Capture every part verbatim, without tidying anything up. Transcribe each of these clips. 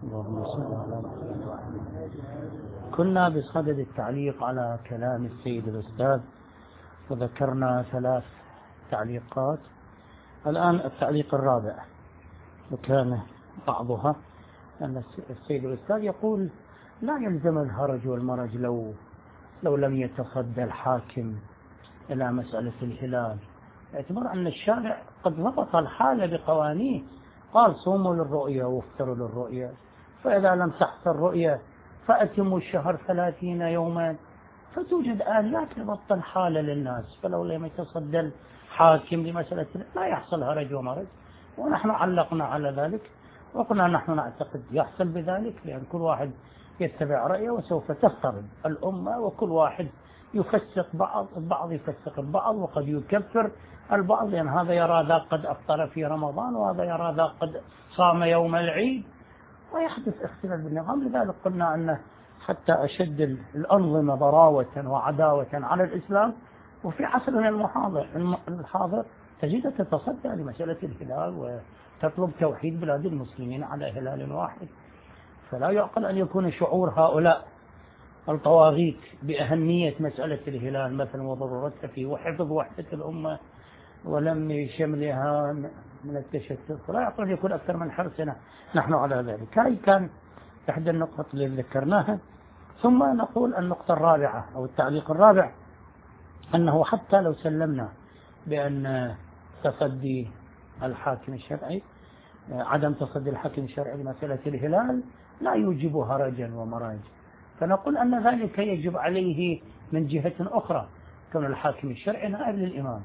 اللهم صل على محمد. كنا بصدد التعليق على كلام السيد الأستاذ وذكرنا ثلاث تعليقات. الآن التعليق الرابع، وكان بعضها أن السيد الأستاذ يقول لا يلزم الهرج والمرج لو لو لم يتصدى الحاكم إلى مسألة الهلال، باعتبار أن الشارع قد ضبط الحالة بقوانين، قال صوموا للرؤية وافطروا للرؤية، فإذا لم تحصل رؤية فأتموا الشهر ثلاثين يوما، فتوجد آليات لضبط الحالة للناس. فلو لم يتصدى الحاكم لمسألة لا يحصل هرج ومرج، ونحن علقنا على ذلك وقلنا نحن نعتقد يحصل بذلك، لأن كل واحد يتبع رأيه وسوف تفترض الأمة، وكل واحد يفسق بعض، البعض يفسق البعض وقد يكفر البعض، لأن هذا يرى ذا قد أفطر في رمضان وهذا يرى ذا قد صام يوم العيد، ويحدث اختلاف بالنظام. لذلك قلنا أن حتى أشد الأنظمة ضراوة وعداوة على الإسلام وفي عصرنا المحاضر الحاضر تجد تتصدى لمسألة الهلال وتطلب توحيد بلاد المسلمين على هلال واحد. فلا يعقل أن يكون شعور هؤلاء الطواغيت بأهمية مسألة الهلال مثلا وضرورتها في حفظ وحدة الأمة ولم شملها من التشتت، فلا يعقل أن يكون أكثر من حرصنا نحن على ذلك. هذه كان إحدى النقط اللي ذكرناها. ثم نقول النقطة الرابعة أو التعليق الرابع، أنه حتى لو سلمنا بأن تصدي الحاكم الشرعي عدم تصدي الحاكم الشرعي لمسألة الهلال لا يوجب هرجا ومراج، فنقول أن ذلك يجب عليه من جهة أخرى، كون الحاكم الشرعي نائب للإمام،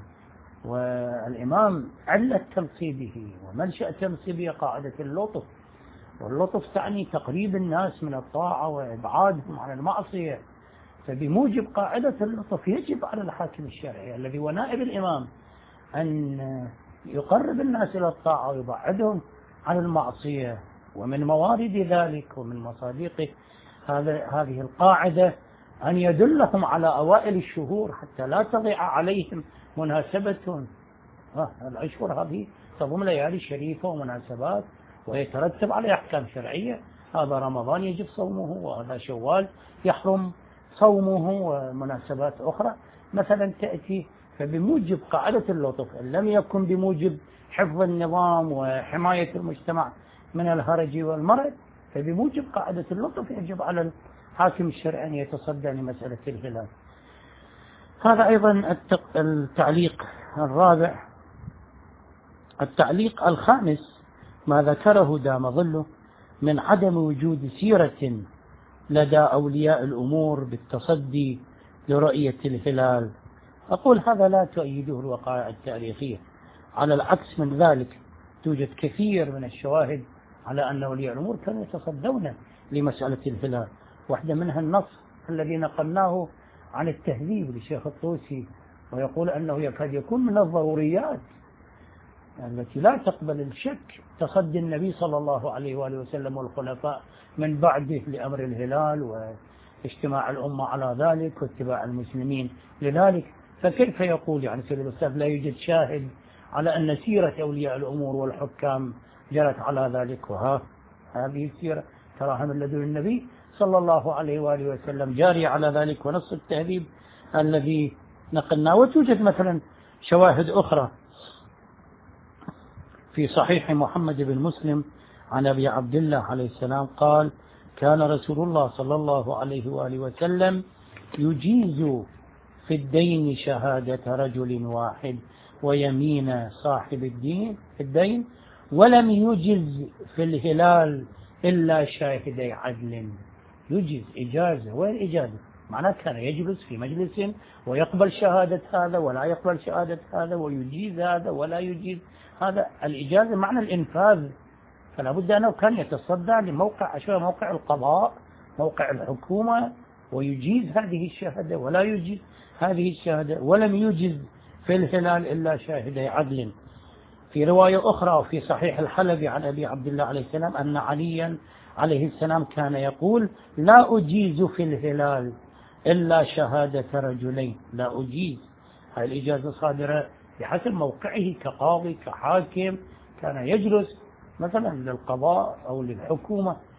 والإمام علة تنصيبه ومنشأ تنصيبه قاعدة اللطف، واللطف تعني تقريب الناس من الطاعة وإبعادهم عن المعصية. فبموجب قاعدة اللطف يجب على الحاكم الشرعي الذي هو نائب الإمام أن يقرب الناس إلى الطاعة ويبعدهم عن المعصية. ومن موارد ذلك ومن مصادقه هذه القاعدة أن يدلهم على أوائل الشهور حتى لا تضيع عليهم مناسبة. الأشهر هذه تضم ليالي شريفة ومناسبات ويترتب على أحكام شرعية، هذا رمضان يجب صومه وهذا شوال يحرم صومه ومناسبات أخرى مثلا تأتي. فبموجب قاعدة اللطف إن لم يكن بموجب حفظ النظام وحماية المجتمع من الهرج والمرض، فبموجب قاعدة اللطف يجب على الحاكم الشرعي أن يتصدى لمسألة الهلال. هذا أيضا التعليق الرابع. التعليق الخامس ما ذكره دام ظله من عدم وجود سيرة لدى أولياء الأمور بالتصدي لرؤية الهلال. أقول هذا لا تؤيده الوقائع التاريخية، على العكس من ذلك توجد كثير من الشواهد على أن أولياء الأمور كانوا يتصدون لمسألة الهلال. واحدة منها النص الذي نقلناه عن التهذيب للشيخ الطوسي، ويقول أنه يكاد يكون من الضروريات التي لا تقبل الشك تصدي النبي صلى الله عليه وآله وسلم والخلفاء من بعده لأمر الهلال واجتماع الأمة على ذلك واتباع المسلمين لذلك. فكيف يقول يعني سيد الأستاذ لا يوجد شاهد على أن سيرة أولياء الأمور والحكام جرت على ذلك؟ وها هذه السيرة تراها من لدن النبي صلى الله عليه وآله وسلم جاري على ذلك، ونص التهذيب الذي نقلناه. وتوجد مثلا شواهد أخرى في صحيح محمد بن مسلم عن أبي عبد الله عليه السلام قال كان رسول الله صلى الله عليه وآله وسلم يجيز في الدين شهادة رجل واحد ويمين صاحب الدين في الدين، ولم يجز في الهلال إلا شاهدي عدل. يجز إجازة، وين إجازة؟ معناه كان يجلس في مجلس ويقبل شهادة هذا ولا يقبل شهادة هذا، ويجيز هذا ولا يجيز هذا. الإجازة معنى الإنفاذ، فلا بد أنه كان يتصدى لموقع أشياء موقع القضاء موقع الحكومة ويجيز هذه الشهادة ولا يجيز هذه الشهادة. ولم يجز في الهلال إلا شاهدي عدل. في رواية أخرى في صحيح الحلبي عن أبي عبد الله عليه السلام أن عليا عليه السلام كان يقول لا أجيز في الهلال إلا شهادة رجلين. لا أجيز، هذه الإجازة صادرة بحسب موقعه كقاضي كحاكم، كان يجلس مثلا للقضاء أو للحكومة.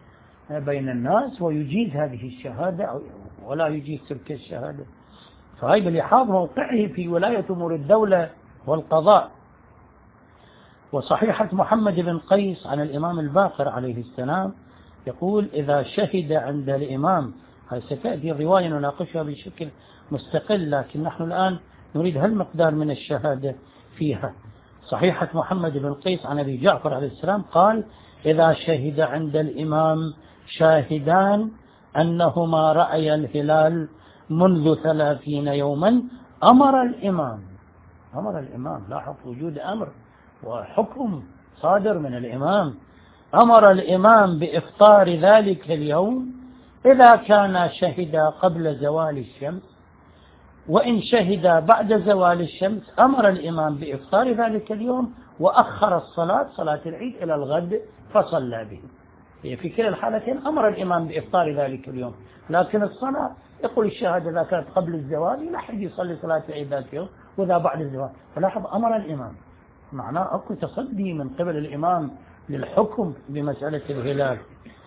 بين الناس ويجيز هذه الشهادة ولا يجيز تلك الشهادة. فهي بلحاظ موقعه في ولاية أمور الدولة والقضاء. وصحيحة محمد بن قيس عن الإمام الباقر عليه السلام يقول إذا شهد عند الإمام، هذه ستأتي الرواية نناقشها بشكل مستقل، لكن نحن الآن نريد هالمقدار من الشهادة فيها. صحيحة محمد بن قيس عن أبي جعفر عليه السلام قال إذا شهد عند الإمام شاهدان أنهما رأي الهلال منذ ثلاثين يوما أمر الإمام أمر الإمام لاحظ وجود أمر وحكم صادر من الإمام، أمر الإمام بإفطار ذلك اليوم إذا كان شهد قبل زوال الشمس، وإن شهد بعد زوال الشمس أمر الإمام بإفطار ذلك اليوم وأخر الصلاة صلاة العيد إلى الغد فصلى به. في كلا الحالتين أمر الإمام بإفطار ذلك اليوم، لكن الصلاة يقول الشهادة إذا كانت قبل الزوال لا حد يصلي صلاة العيد ذاك اليوم، وإذا بعد الزوال. فلاحظ أمر الإمام، معناه أكو تصدي من قبل الإمام للحكم بمسألة الهلال.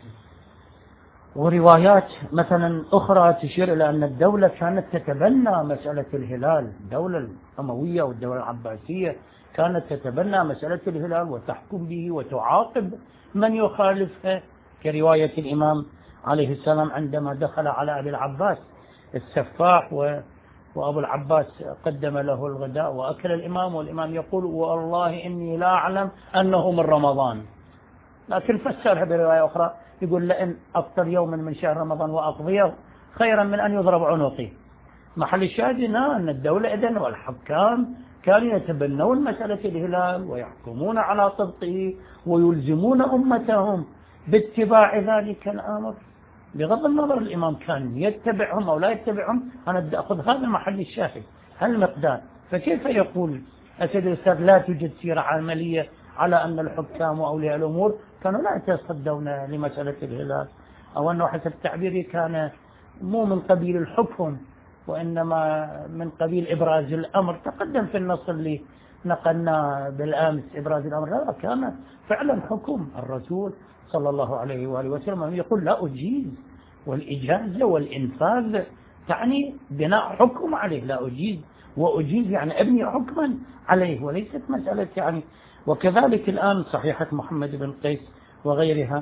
وروايات مثلا أخرى تشير إلى أن الدولة كانت تتبنى مسألة الهلال، الدولة الأموية والدولة العباسية كانت تتبنى مسألة الهلال وتحكم به وتعاقب من يخالفها، كرواية الإمام عليه السلام عندما دخل على أبي العباس السفاح و وأبو العباس قدم له الغداء وأكل الإمام، والإمام يقول والله إني لا أعلم أنه من رمضان، لكن فسرها برواية أخرى يقول لئن أفطر يوما من شهر رمضان وأقضيه خيرا من أن يضرب عنقي. محل الشاهد أن الدولة إذن والحكام كانوا يتبنون مسألة الهلال ويحكمون على طبقه ويلزمون أمتهم باتباع ذلك الأمر، بغض النظر الإمام كان يتبعهم أو لا يتبعهم. أنا بدي أخذ هذا محل الشاهد هالمقدار. فكيف يقول أسد الأستاذ لا توجد سيرة عملية على أن الحكام وأولياء الأمور كانوا لا يتصدون لمسألة الهلال، أو أنه حسب تعبيري كان مو من قبيل الحكم وإنما من قبيل إبراز الأمر. تقدم في النص اللي نقلنا بالأمس إبراز الأمر، لا كان فعلا حكم الرسول صلى الله عليه وآله وسلم يقول لا أجيز، والإجازة والإنفاذ تعني بناء حكم عليه، لا أجيز وأجيز يعني أبني حكما عليه وليست مسألة يعني. وكذلك الآن صحيحة محمد بن قيس وغيرها.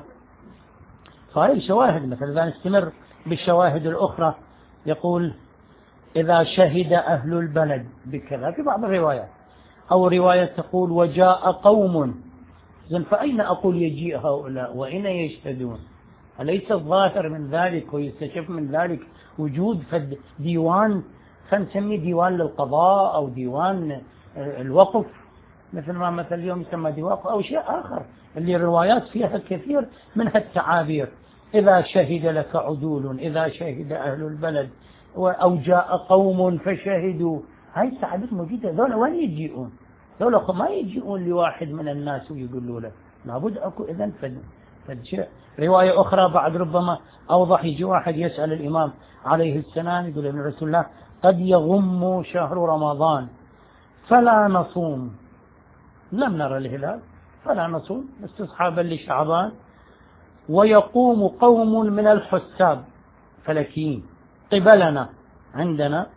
فهذه الشواهد مثلا إذا نستمر بالشواهد الأخرى يقول إذا شهد أهل البلد بكذا في بعض الروايات، أو رواية تقول وجاء قوم، إذن فأين أقول يجيء هؤلاء وأين يشهدون؟ أليس الظاهر من ذلك ويستشف من ذلك وجود فد ديوان فنسميه ديوان للقضاء أو ديوان الوقف مثل ما مثل اليوم يسمى ديوان أو شيء آخر، اللي الروايات فيها كثير من هالتعابير. إذا شهد لك عدول، إذا شهد أهل البلد، أو جاء قوم فشهدوا، هاي التعابير موجودة. ذولا وين يجيئون؟ ذولا ما يجيئون لواحد من الناس ويقولوا له، لابد أكو إذن فد فد رواية أخرى بعد ربما أوضح، يجي واحد يسأل الإمام عليه السلام يقول ابن رسول الله قد يغم شهر رمضان فلا نصوم، لم نرى الهلال فلا نصوم استصحابا لشعبان، ويقوم قوم من الحساب فلكيين قبلنا عندنا،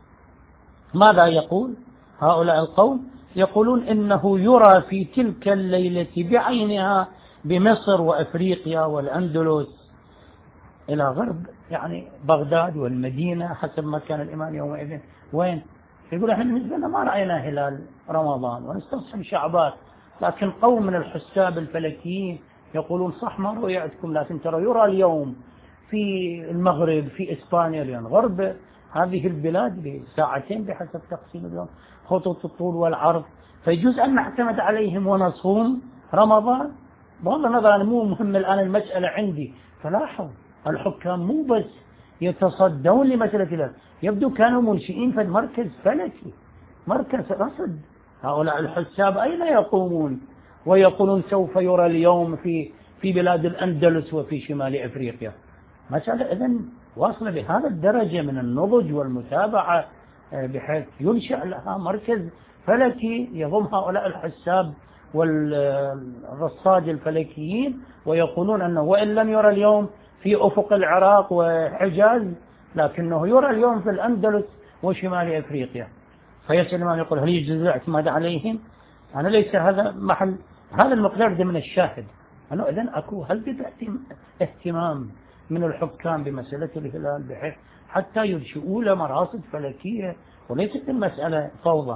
ماذا يقول هؤلاء القوم؟ يقولون إنه يرى في تلك الليلة بعينها بمصر وأفريقيا والأندلس إلى غرب يعني بغداد والمدينة حسب ما كان الإمام يومئذ وين. يقول احنا بالنسبة لنا ما رأينا هلال رمضان ونستصحب شعبان، لكن قوم من الحساب الفلكيين يقولون صح ما رؤيتكم، لكن ترى يرى اليوم في المغرب في إسبانيا، لأن غرب هذه البلاد بساعتين بحسب تقسيم اليوم خطوط الطول والعرض، فيجوز أن نعتمد عليهم ونصوم رمضان. بغض النظر أنا مو مهم الآن المسألة عندي. فلاحظ الحكام مو بس يتصدون لمسألة الهلال، يبدو كانوا منشئين في مركز فلكي، مركز رصد. هؤلاء الحساب أين يقومون ويقولون سوف يرى اليوم في في بلاد الأندلس وفي شمال أفريقيا؟ مسألة إذن واصلة بهذا الدرجة من النضج والمتابعة بحيث ينشأ لها مركز فلكي يضم هؤلاء الحساب والرصاد الفلكيين ويقولون أنه وإن لم يرى اليوم في أفق العراق وحجاز لكنه يرى اليوم في الأندلس وشمال أفريقيا. فيسأل الإمام يقول هل يجوز الاعتماد عليهم؟ أنا ليس هذا محل هذا المقدار ده من الشاهد أنه إذن أكو هل بدأ اهتمام من الحكام بمسألة الهلال بحيث حتى ينشئوا له مراصد فلكية وليست المسألة فوضى.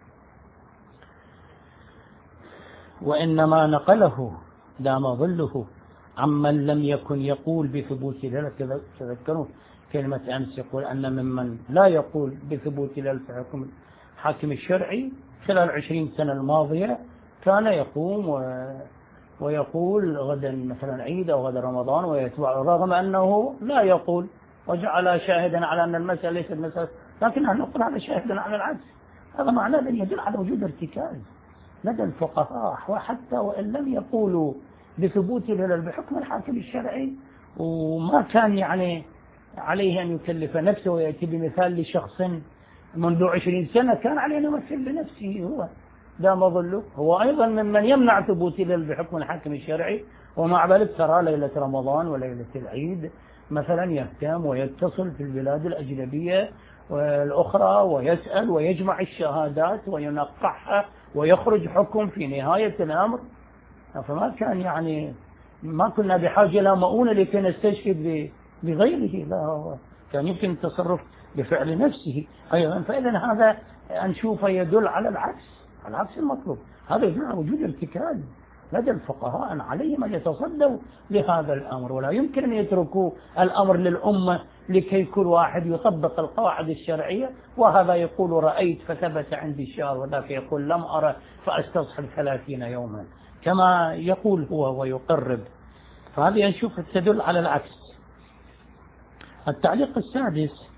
وإنما نقله دام ظله عمن لم يكن يقول بثبوت الهلال. تذكروا كلمة أمس يقول أن ممن لا يقول بثبوت الهلال في حكم الحاكم الشرعي خلال عشرين سنة الماضية كان يقوم و... ويقول غدا مثلا عيد أو غدا رمضان ويتبع رغم أنه لا يقول وجعل شاهدا على أن المسألة ليست مسألة لكنها نقول على شاهدا على العكس. هذا معناه أن يدل على وجود ارتكاز لدى الفقهاء وحتى وإن لم يقولوا بثبوت الهلال بحكم الحاكم الشرعي وما كان يعني عليه أن يكلف نفسه ويأتي بمثال لشخص منذ عشرين سنة كان عليه أن يمثل بنفسه هو دام ظله هو أيضا ممن يمنع ثبوت الهلال بحكم الحاكم الشرعي ومع ذلك ترى ليلة رمضان وليلة العيد مثلا يهتم ويتصل في البلاد الأجنبية والأخرى ويسأل ويجمع الشهادات وينقحها ويخرج حكم في نهاية الأمر. فما كان يعني ما كنا بحاجة إلى مؤونة لكي نستشهد بغيره لا هو كان يمكن التصرف بفعل نفسه أيضا. فإذا هذا نشوفه يدل على العكس على عكس المطلوب. هذا يدل على وجود ارتكاز لدى الفقهاء أن عليهم أن يتصدوا لهذا الأمر ولا يمكن أن يتركوا الأمر للأمة لكي كل واحد يطبق القواعد الشرعية وهذا يقول رأيت فثبت عندي الشهر وذاك يقول لم أرى فأستصحب ثلاثين يوما كما يقول هو ويقرب. فهذه نشوف تدل على العكس. التعليق السادس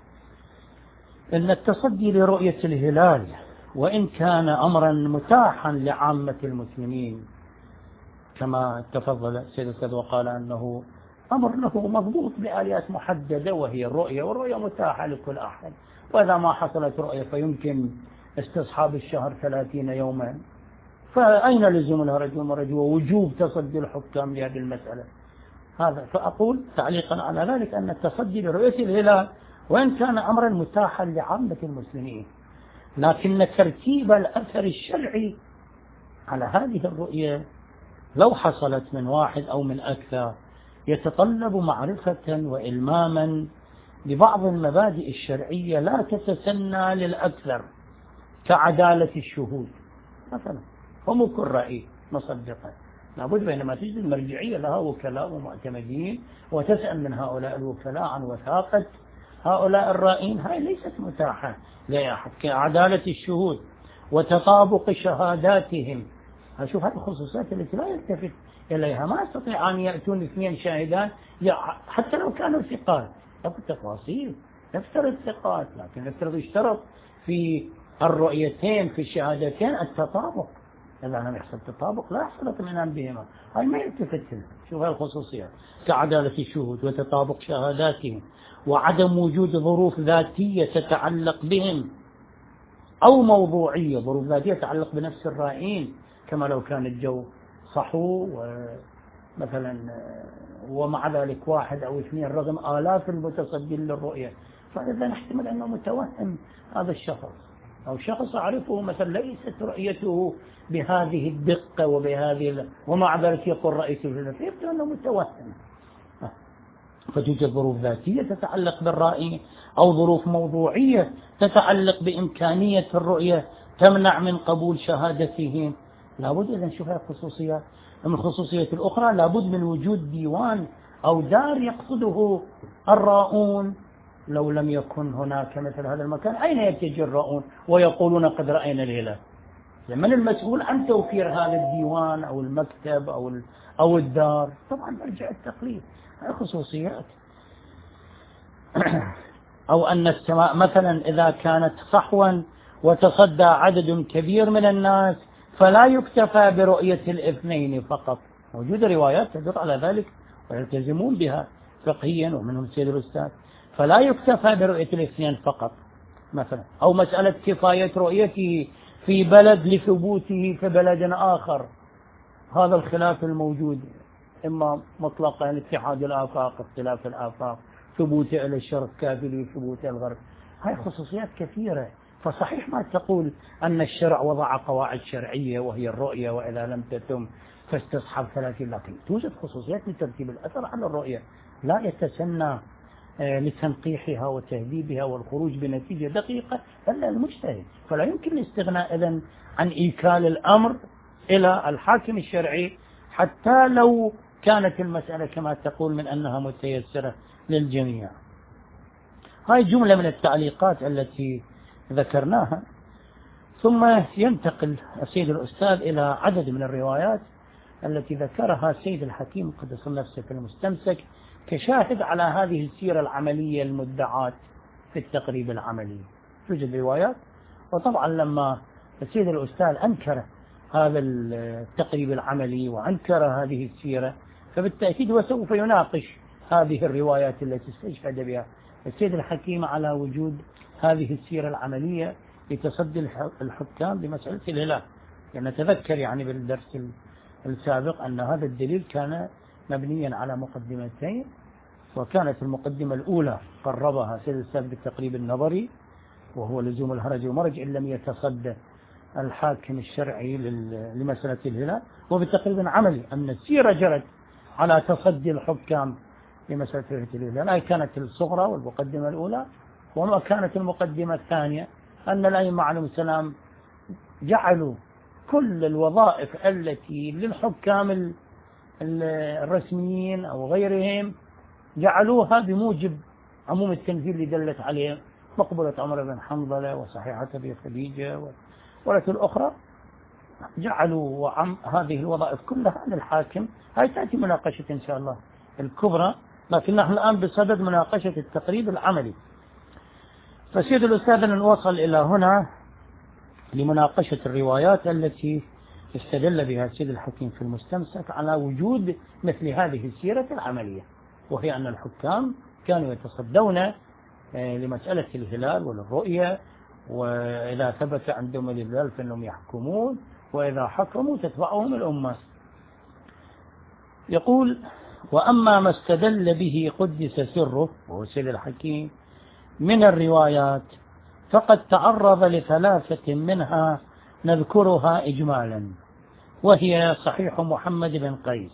أن التصدي لرؤية الهلال وإن كان أمرا متاحا لعامة المسلمين كما تفضل السيد الأستاذ وقال أنه أمر له مضبوط بآليات محددة وهي الرؤية والرؤية متاحة لكل أحد وإذا ما حصلت رؤية فيمكن استصحاب الشهر ثلاثين يوما فأين لزوم لها رجل ورجل ووجوب تصدي الحكام لهذه المسألة هذا. فأقول تعليقا على ذلك أن التصدي لرؤية الهلال وإن كان أمرا متاحا لعامة المسلمين لكن ترتيب الأثر الشرعي على هذه الرؤية لو حصلت من واحد أو من أكثر يتطلب معرفة وإلماما ببعض المبادئ الشرعية لا تتسنى للأكثر كعدالة الشهود مثلا هم كل رأي مصدقا لابد بينما تجد المرجعية لها وكلاء ومعتمدين وتسأل من هؤلاء الوكلاء عن وثاقة هؤلاء الرائين هاي ليست متاحة لا أحد كعدالة الشهود وتطابق شهاداتهم. أشوف هذه الخصوصيات التي لا يلتفت إليها ما استطيع أن يأتون اثنين شاهدان حتى لو كانوا ثقات لابد تفاصيل نفترض ثقات لكن نفترض يشترط في الرؤيتين في الشهادتين التطابق إذا لم يحصل تطابق لا يحصل اطمئنان بهما هاي ما يلتفت لها. شوف هذه الخصوصيات كعدالة الشهود وتطابق شهاداتهم وعدم وجود ظروف ذاتية تتعلق بهم أو موضوعية ظروف ذاتية تتعلق بنفس الرائين كما لو كان الجو صحو ومثلا ومع ذلك واحد أو اثنين رغم آلاف المتصدين للرؤية فإذا نحتمل أنه متوهم هذا الشخص أو شخص أعرفه مثلا ليست رؤيته بهذه الدقة وبهذه ومع ذلك يقول رأيته فيبدو أنه متوهم. فتوجد ظروف ذاتية تتعلق بالرائي أو ظروف موضوعية تتعلق بإمكانية الرؤية تمنع من قبول شهادتهم لابد إذا نشوف هذه الخصوصيات. من الخصوصيات الأخرى لابد من وجود ديوان أو دار يقصده الراؤون لو لم يكن هناك مثل هذا المكان أين يتجه الراؤون ويقولون قد رأينا الهلال من المسؤول عن توفير هذا الديوان أو المكتب أو أو الدار طبعا مرجع التقليد هذه خصوصيات. أو أن السماء مثلا إذا كانت صحوا وتصدى عدد كبير من الناس فلا يكتفى برؤية الاثنين فقط موجودة روايات تدل على ذلك ويلتزمون بها فقهيا ومنهم سيد الأستاذ فلا يكتفى برؤية الاثنين فقط مثلا أو مسألة كفاية رؤيته في بلد لثبوته في بلد آخر هذا الخلاف الموجود إما مطلقا اتحاد الآفاق، اختلاف الآفاق، ثبوته إلى الشرق كافي لثبوته الغرب، هاي خصوصيات كثيرة. فصحيح ما تقول أن الشرع وضع قواعد شرعية وهي الرؤية وإذا لم تتم فاستصحب ثلاثين، لكن توجد خصوصيات لترتيب الأثر على الرؤية لا يتسنى لتنقيحها وتهذيبها والخروج بنتيجة دقيقة إلا المجتهد. فلا يمكن الاستغناء إذن عن إيكال الأمر إلى الحاكم الشرعي حتى لو كانت المسألة كما تقول من أنها متيسرة للجميع. هاي جملة من التعليقات التي ذكرناها. ثم ينتقل السيد الأستاذ إلى عدد من الروايات التي ذكرها السيد الحكيم قدس نفسه في المستمسك كشاهد على هذه السيرة العملية المدعاة في التقريب العملي. توجد روايات، وطبعا لما السيد الأستاذ أنكر هذا التقريب العملي وأنكر هذه السيرة فبالتأكيد وسوف يناقش هذه الروايات التي استشهد بها السيد الحكيم على وجود هذه السيرة العملية لتصدي الحكام بمسألة الهلال. يعني نتذكر يعني بالدرس السابق أن هذا الدليل كان مبنيا على مقدمتين، وكانت المقدمة الأولى قربها سيد الأستاذ بالتقريب النظري وهو لزوم الهرج ومرج إن لم يتصدى الحاكم الشرعي لمسألة الهلال، وبالتقريب العملي أن السيرة جرت على تصدي الحكام لمسألة الهلال. هاي كانت الصغرى والمقدمة الأولى. وما كانت المقدمة الثانية أن الأئمة عليهم السلام جعلوا كل الوظائف التي للحكام الرسميين أو غيرهم جعلوها بموجب عموم التنزيل اللي دلت عليه مقبولة عمر بن حنظلة وصحيحة أبي خديجة والتي الأخرى، جعلوا وعم هذه الوظائف كلها للحاكم. هاي تأتي مناقشة إن شاء الله الكبرى، لكن نحن الآن بصدد مناقشة التقريب العملي. فسيد الأستاذ أن وصل إلى هنا لمناقشة الروايات التي استدل بها السيد الحكيم في المستمسك على وجود مثل هذه السيرة العملية، وهي أن الحكام كانوا يتصدون لمسألة الهلال وللرؤية، وإذا ثبت عندهم الهلال فإنهم يحكمون، وإذا حكموا تتبعهم الأمة. يقول: وأما ما استدل به قدس سره وهو السيد الحكيم من الروايات فقد تعرض لثلاثة منها نذكرها إجمالا، وهي صحيح محمد بن قيس.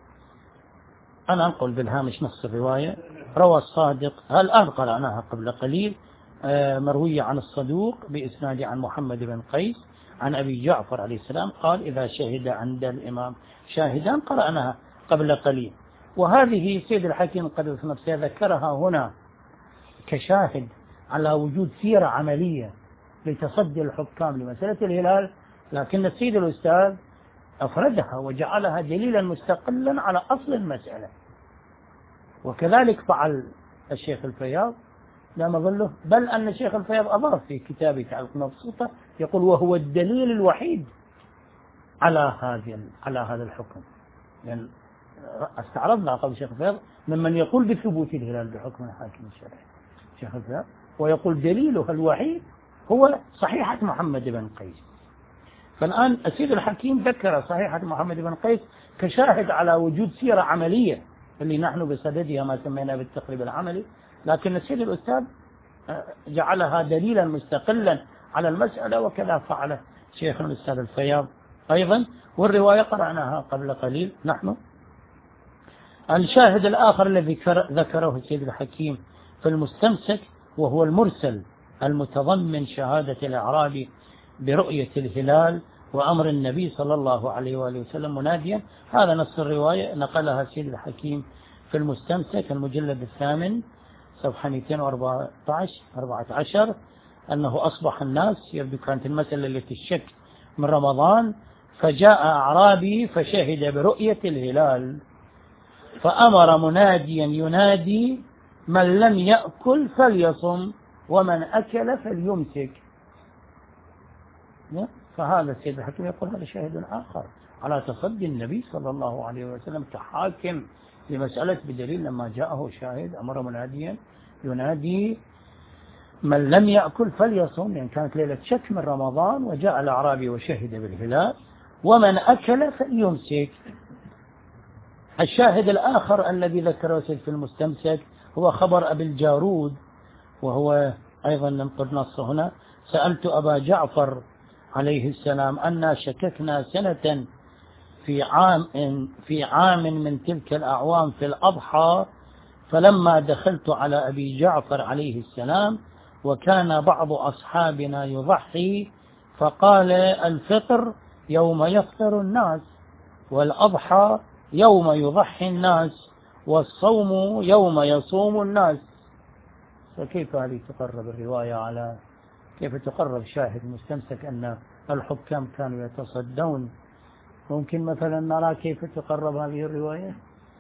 أنا أنقل بالهامش نص الرواية: روى الصادق، الآن قرأناها قبل قليل، مروية عن الصدوق بإسناد عن محمد بن قيس عن أبي جعفر عليه السلام قال: إذا شهد عند الإمام شاهدان، قرأناها قبل قليل. وهذه سيد الحكيم قدس نفسه ذكرها هنا كشاهد على وجود سيرة عملية لتصدي الحكام لمسألة الهلال، لكن السيد الأستاذ أفردها وجعلها دليلا مستقلا على أصل المسألة. وكذلك فعل الشيخ الفياض لا مظله، بل أن الشيخ الفياض أضاف في كتابه تعليق مبسوطة يقول: وهو الدليل الوحيد على هذا على هذا الحكم. يعني استعرضنا قبل الشيخ الفياض ممن يقول بثبوت الهلال بحكم الحاكم الشرعي الشيخ الفياض، ويقول دليله الوحيد هو صحيحة محمد بن قيس. فالآن السيد الحكيم ذكر صحيحة محمد بن قيس كشاهد على وجود سيرة عملية اللي نحن بصددها ما سمينا بالتقريب العملي، لكن السيد الأستاذ جعلها دليلا مستقلا على المسألة، وكذا فعل شيخ الأستاذ الفياض أيضا. والرواية قرأناها قبل قليل نحن. الشاهد الآخر الذي ذكره السيد الحكيم في المستمسك وهو المرسل المتضمن شهادة الأعرابي برؤية الهلال وأمر النبي صلى الله عليه وآله وسلم مناديا. هذا نص الرواية نقلها السيد الحكيم في المستمسك المجلد الثامن صفحة مئتين وأربعة عشر أنه أصبح الناس، يبدو كانت المسألة التي الشك من رمضان، فجاء أعرابي فشهد برؤية الهلال فأمر مناديا ينادي: من لم يأكل فليصم ومن أكل فليمسك. فهذا السيد الحكيم يقول هذا شاهد آخر على تصدي النبي صلى الله عليه وسلم كحاكم لمسألة، بدليل لما جاءه شاهد أمر مناديا ينادي: من لم يأكل فليصم، يعني كانت ليلة شك من رمضان وجاء الأعرابي وشهد بالهلال ومن أكل فليمسك. الشاهد الآخر الذي ذكره في المستمسك هو خبر أبي الجارود، وهو أيضا ننقل نصه هنا: سألت أبا جعفر عليه السلام أنا شككنا سنة في عام في عام من تلك الأعوام في الأضحى، فلما دخلت على أبي جعفر عليه السلام وكان بعض أصحابنا يضحي فقال: الفطر يوم يفطر الناس، والأضحى يوم يضحي الناس، والصوم يوم يصوم الناس. فكيف هذه تقرب الرواية على كيف تقرب شاهد مستمسك أن الحكام كانوا يتصدون؟ ممكن مثلا نرى كيف تقرب هذه الرواية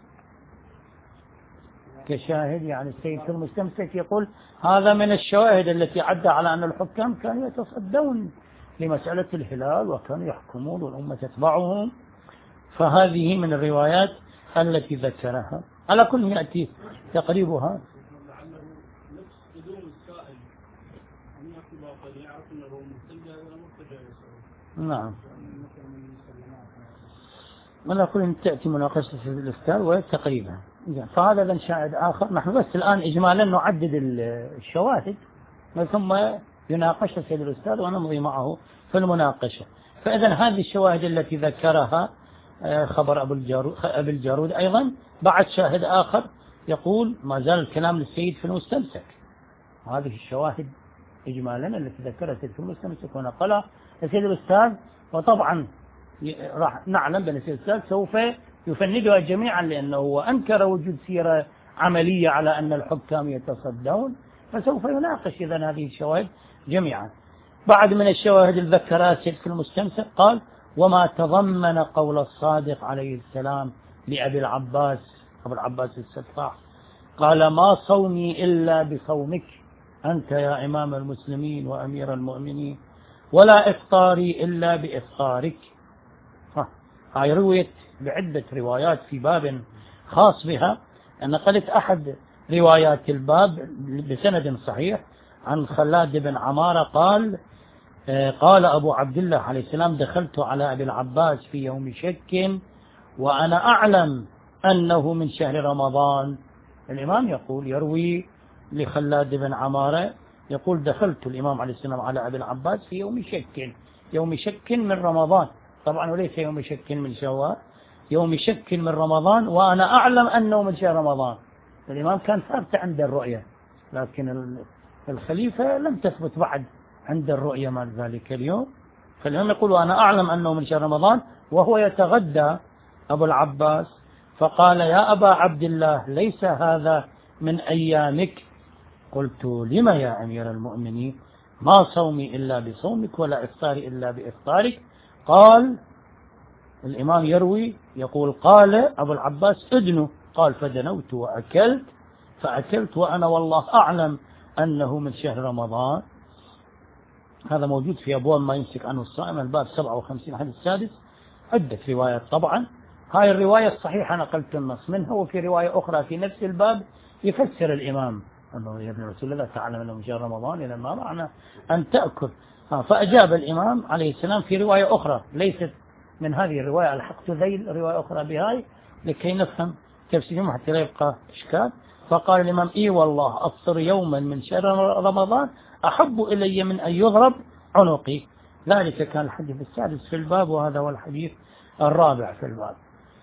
كشاهد. يعني السيد المستمسك يقول هذا من الشواهد التي عد على أن الحكام كانوا يتصدون لمسألة الهلال وكانوا يحكمون والأمة تتبعهم، فهذه من الروايات التي ذكرها. على كل يأتي تقريبها. نعم، على كل تأتي مناقشة في الأستاذ وتقريبها. فهذا ذا شاهد آخر. نحن بس الآن إجمالا نعدد الشواهد ثم يناقش سيد الأستاذ ونمضي معه في المناقشة. فإذا هذه الشواهد التي ذكرها خبر أبو الجارود أيضا بعد شاهد آخر يقول ما زال الكلام للسيد في المستمسك. هذه الشواهد إجمالا التي ذكرها السيد في المستمسك ونقلها السيد الأستاذ، وطبعا راح نعلم بأن السيد الأستاذ سوف يفندها جميعا لأنه هو أنكر وجود سيرة عملية على أن الحكام يتصدون، فسوف يناقش إذن هذه الشواهد جميعا. بعد من الشواهد الذكرها السيد في المستمسك قال: وما تضمن قول الصادق عليه السلام لأبي العباس أبو العباس السفاح قال: ما صومي إلا بصومك أنت يا إمام المسلمين وأمير المؤمنين، ولا إفطاري إلا بإفطارك. هاي رويت بعدة روايات في باب خاص بها. أنا قلت أحد روايات الباب بسند صحيح عن خلاد بن عمارة قال: قال أبو عبد الله عليه السلام: دخلت على أبي العباس في يوم شك وأنا أعلم أنه من شهر رمضان. الإمام يقول يروي لخلاد بن عمارة يقول: دخلت الإمام عليه السلام على أبي العباس في يوم شك، يوم شك من رمضان طبعا وليس يوم شك من شوال، يوم شك من رمضان وأنا أعلم أنه من شهر رمضان. الإمام كان ثابت عند الرؤية، لكن الخليفة لم تثبت بعد عند الرؤية مال ذلك اليوم. فالإمام يقول وأنا أعلم أنه من شهر رمضان وهو يتغدى أبو العباس، فقال: يا أبا عبد الله ليس هذا من أيامك. قلت: لما يا أمير المؤمنين؟ ما صومي إلا بصومك ولا إفطاري إلا بإفطارك. قال الإمام يروي يقول: قال أبو العباس: ادنوا. قال: فدنوت وأكلت فأكلت وأنا والله أعلم أنه من شهر رمضان. هذا موجود في أبواب ما يمسك عنه الصائم الباب سبعة وخمسين حديث السادس. عدة روايات طبعا. هاي الرواية الصحيحة نقلت النص منها، وفي رواية أخرى في نفس الباب يفسر الإمام أنه يا ابن رسول الله تعلم أنه من شهر رمضان إلى ما معنى أن تأكل. فأجاب الإمام عليه السلام في رواية أخرى ليست من هذه الرواية، الحقت ذيل رواية أخرى بهاي لكي نفهم تفسيرهم حتى لا يبقى إشكال. فقال الإمام: إي والله أفطر يوما من شهر رمضان أحب إلي من أن يضرب عنقي. ذلك كان الحديث السادس في الباب، وهذا هو الحديث الرابع في الباب.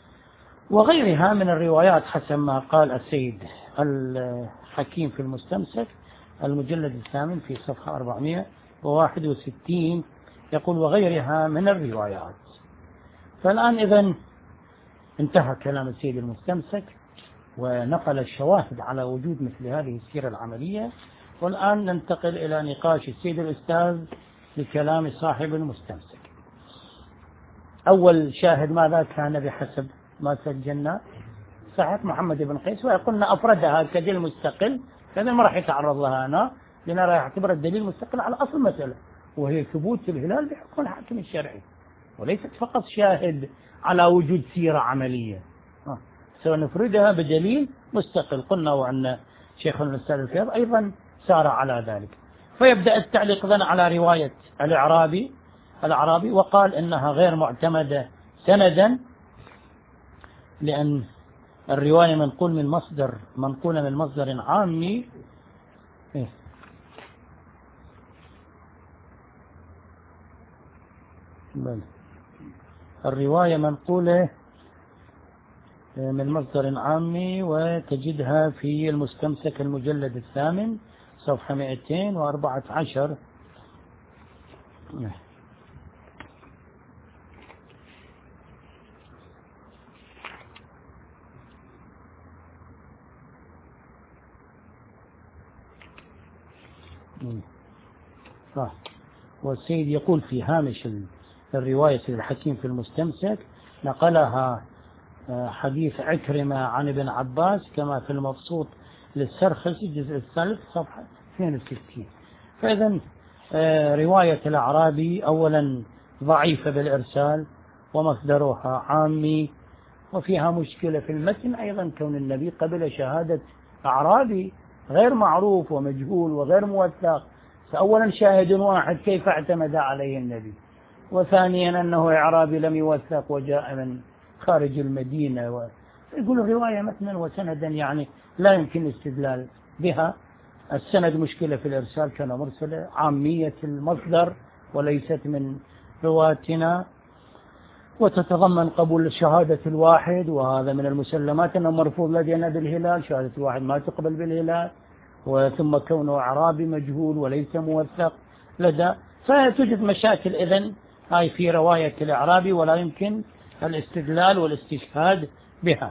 وغيرها من الروايات حسب ما قال السيد الحكيم في المستمسك المجلد الثامن في صفحة أربعمائة وواحد وستين يقول: وغيرها من الروايات. فالآن إذن انتهى كلام السيد المستمسك ونقل الشواهد على وجود مثل هذه السيرة العملية، والآن ننتقل إلى نقاش السيد الأستاذ لكلام صاحب المستمسك. أول شاهد ماذا كان بحسب ما سجلنا؟ صحيح محمد بن قيس، وقلنا أفردها كدليل مستقل، فإذا ما راح يتعرض لها أنا، لأن راح يعتبر الدليل مستقل على أصل مسألة وهي ثبوت الهلال بحكم الحاكم الشرعي، وليست فقط شاهد على وجود سيرة عملية. آه. سنفردها بدليل مستقل. قلنا وأن شيخنا الأستاذ الفياض أيضا سار على ذلك. فيبدأ التعليق ذن على رواية الإعرابي الأعرابي، وقال إنها غير معتمدة سندا، لأن الرواية منقول من مصدر منقولة من مصدر عامي. إيه؟ بل. الرواية منقولة من مصدر عامي، وتجدها في المستمسك المجلد الثامن صفحة مئتين وأربعة عشر. صح. والسيد يقول في هامش الرواية سيد الحكيم في المستمسك نقلها حديث عكرمة عن ابن عباس كما في المبسوط للسرخسي الجزء الثالث صفحة اثنين وستين. فإذا رواية الأعرابي أولا ضعيفة بالإرسال ومصدرها عامي، وفيها مشكلة في المتن أيضا، كون النبي قبل شهادة أعرابي غير معروف ومجهول وغير موثق. فأولا شاهد واحد كيف اعتمد عليه النبي، وثانيا أنه أعرابي لم يوثق وجاء من خارج المدينة، ويقول الرواية متنا وسندا يعني لا يمكن الاستدلال بها. السند مشكلة في الإرسال، كان مرسلة عامية المصدر وليست من رواتنا، وتتضمن قبول شهادة الواحد، وهذا من المسلمات أنه مرفوض لدينا بالهلال، شهادة الواحد ما تقبل بالهلال، وثم كونه أعرابي مجهول وليس موثق لدى. فتوجد مشاكل إذن هاي في رواية الأعرابي، ولا يمكن الاستدلال والاستشهاد بها.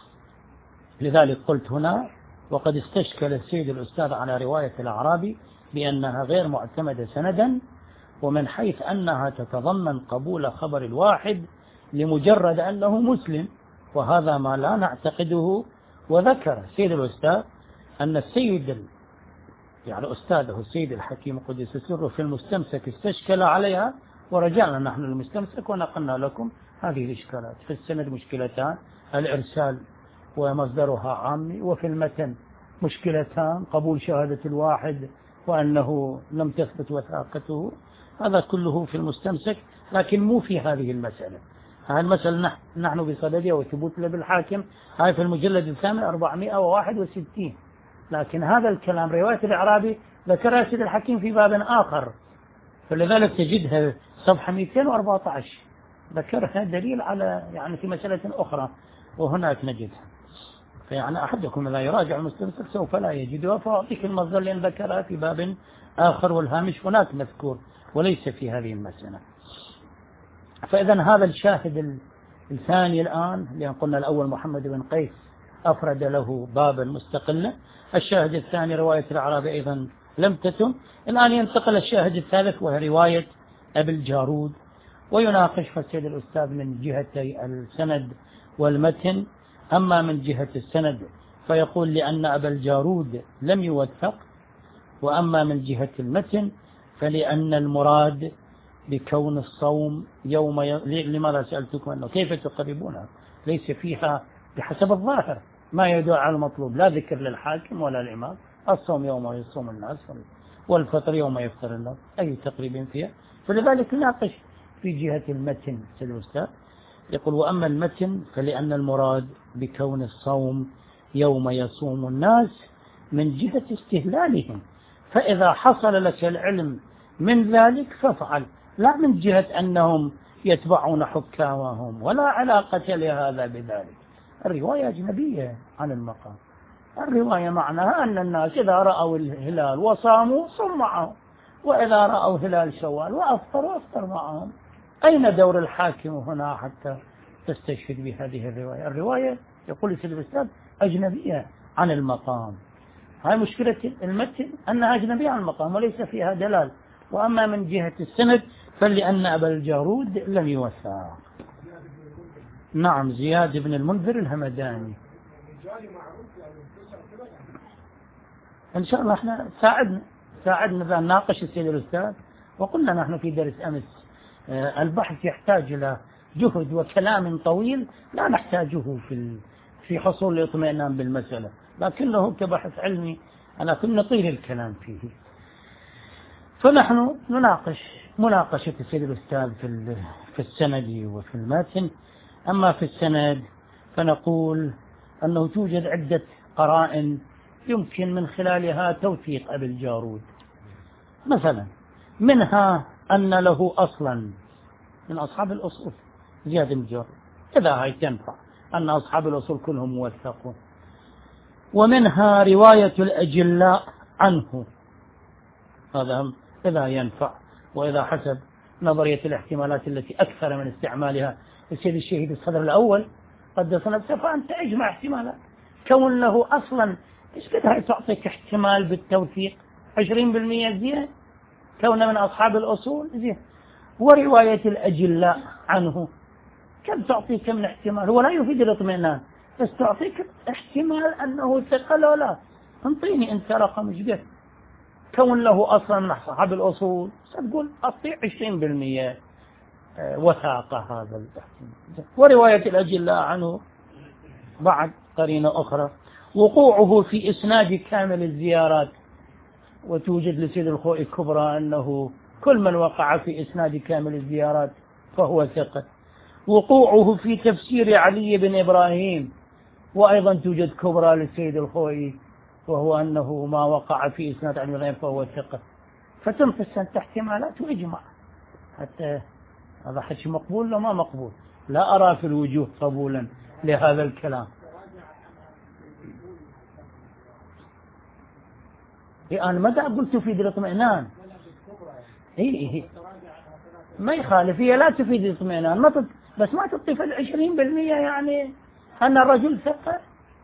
لذلك قلت هنا وقد استشكل السيد الأستاذ على رواية الأعرابي بأنها غير معتمدة سندا، ومن حيث أنها تتضمن قبول خبر الواحد لمجرد أنه مسلم، وهذا ما لا نعتقده. وذكر السيد الأستاذ أن السيد يعني أستاذه السيد الحكيم قدس سره في المستمسك استشكل عليها، ورجعنا نحن المستمسك ونقلنا لكم هذه الإشكالات. في السند مشكلتان، الإرسال ومصدرها عامي، وفي المتن مشكلتان، قبول شهادة الواحد وأنه لم تثبت وثاقته. هذا كله في المستمسك، لكن مو في هذه المسألة. هذه المسألة نحن بصددها وثبوت له بالحاكم، هاي في المجلد الثامن أربعمائة وواحد وستين. لكن هذا الكلام رواية الأعرابي ذكرها سيد الحكيم في باب آخر، فلذلك تجدها صفحة مئتين وأربعة عشر ذكرها دليل على يعني في مسألة أخرى، وهناك نجدها. فيعني أحدكم إذا يراجع المستمسك سوف لا يجدها، فأعطيك المصدر لأن ذكرها في باب آخر، والهامش هناك مذكور وليس في هذه المسألة. فإذا هذا الشاهد الثاني الآن، لأن قلنا الأول محمد بن قيس أفرد له بابا مستقلا، الشاهد الثاني رواية الأعرابي أيضا لم تتم. الآن ينتقل الشاهد الثالث وهي رواية أبي الجارود، ويناقش السيد الأستاذ من جهتي السند والمتن. أما من جهة السند فيقول لأن أبا الجارود لم يوثق، وأما من جهة المتن فلأن المراد بكون الصوم يوم ي... لماذا سألتكم أنه كيف تقربونها، ليس فيها بحسب الظاهر ما يدعو على المطلوب، لا ذكر للحاكم ولا الإمام. الصوم يوم يصوم الناس والفطر يوم يفطر الناس، أي تقريب فيها. فلذلك ناقش في جهة المتن سيد الأستاذ، يقول وأما المتن فلأن المراد بكون الصوم يوم يصوم الناس من جهة استهلالهم، فإذا حصل لك العلم من ذلك فافعل، لا من جهة أنهم يتبعون حكامهم، ولا علاقة لهذا بذلك. الرواية أجنبية عن المقام. الرواية معناها أن الناس إذا رأوا الهلال وصاموا صم معهم، وإذا رأوا هلال شوال وأفطروا أفطر معهم. أين دور الحاكم هنا حتى تستشهد بهذه الرواية؟ الرواية يقول سيد الأستاذ أجنبية عن المقام. هاي مشكلة المتن أنها أجنبية عن المقام وليس فيها دلال. وأما من جهة السند فلأن أبا الجارود لم يوثق. نعم، زياد بن المنذر الهمداني. إن شاء الله احنا ساعدنا ساعدنا ذا ناقش السيد الأستاذ، وقلنا نحن في درس أمس البحث يحتاج إلى جهد وكلام طويل لا نحتاجه في في حصول الاطمئنان بالمسألة، لكنه كبحث علمي أنا كنت نطيل الكلام فيه. فنحن نناقش مناقشة السيد الأستاذ في في السند وفي المتن. أما في السند فنقول أنه توجد عدة قرائن يمكن من خلالها توثيق أبي الجارود. مثلا منها أن له أصلا من أصحاب الأصول زياد بن جارود، إذا هاي تنفع أن أصحاب الأصول كلهم موثقون. ومنها رواية الأجلاء عنه، هذا إذا ينفع، وإذا حسب نظرية الاحتمالات التي أكثر من استعمالها السيد الشهيد الصدر الأول قدس نفسه، فأنت اجمع احتمالات. كون له أصلا إيش قد هاي تعطيك احتمال بالتوثيق عشرين بالمئة زين، كونه من أصحاب الأصول زين. ورواية الأجلاء عنه كم تعطيك من احتمال، هو لا يفيد الاطمئنان بس تعطيك احتمال أنه ثقل ولا. انطيني أنت رقم ايش قد. كون له أصلا من أصحاب الأصول ستقول أعطي عشرين بالمئة وثاقة هذا الاحتمال. ورواية الأجلاء عنه بعد قرينة أخرى وقوعه في إسناد كامل الزيارات، وتوجد لسيد الخوئي الكبرى أنه كل من وقع في إسناد كامل الزيارات فهو ثقة. وقوعه في تفسير علي بن إبراهيم، وأيضا توجد كبرى للسيد الخوئي وهو أنه ما وقع في إسناد علي بن إبراهيم فهو ثقة. فتنفس أنت احتمالات وإجمع. حتى هذا حكي مقبول ولا ما مقبول؟ لا أرى في الوجوه قبولا لهذا الكلام. أنا متى قلت تفيد الاطمئنان؟ إيه إيه ما يخالف، هي لا تفيد الاطمئنان، ما تط... بس ما تعطي في العشرين بالمئة يعني أن الرجل ثقة.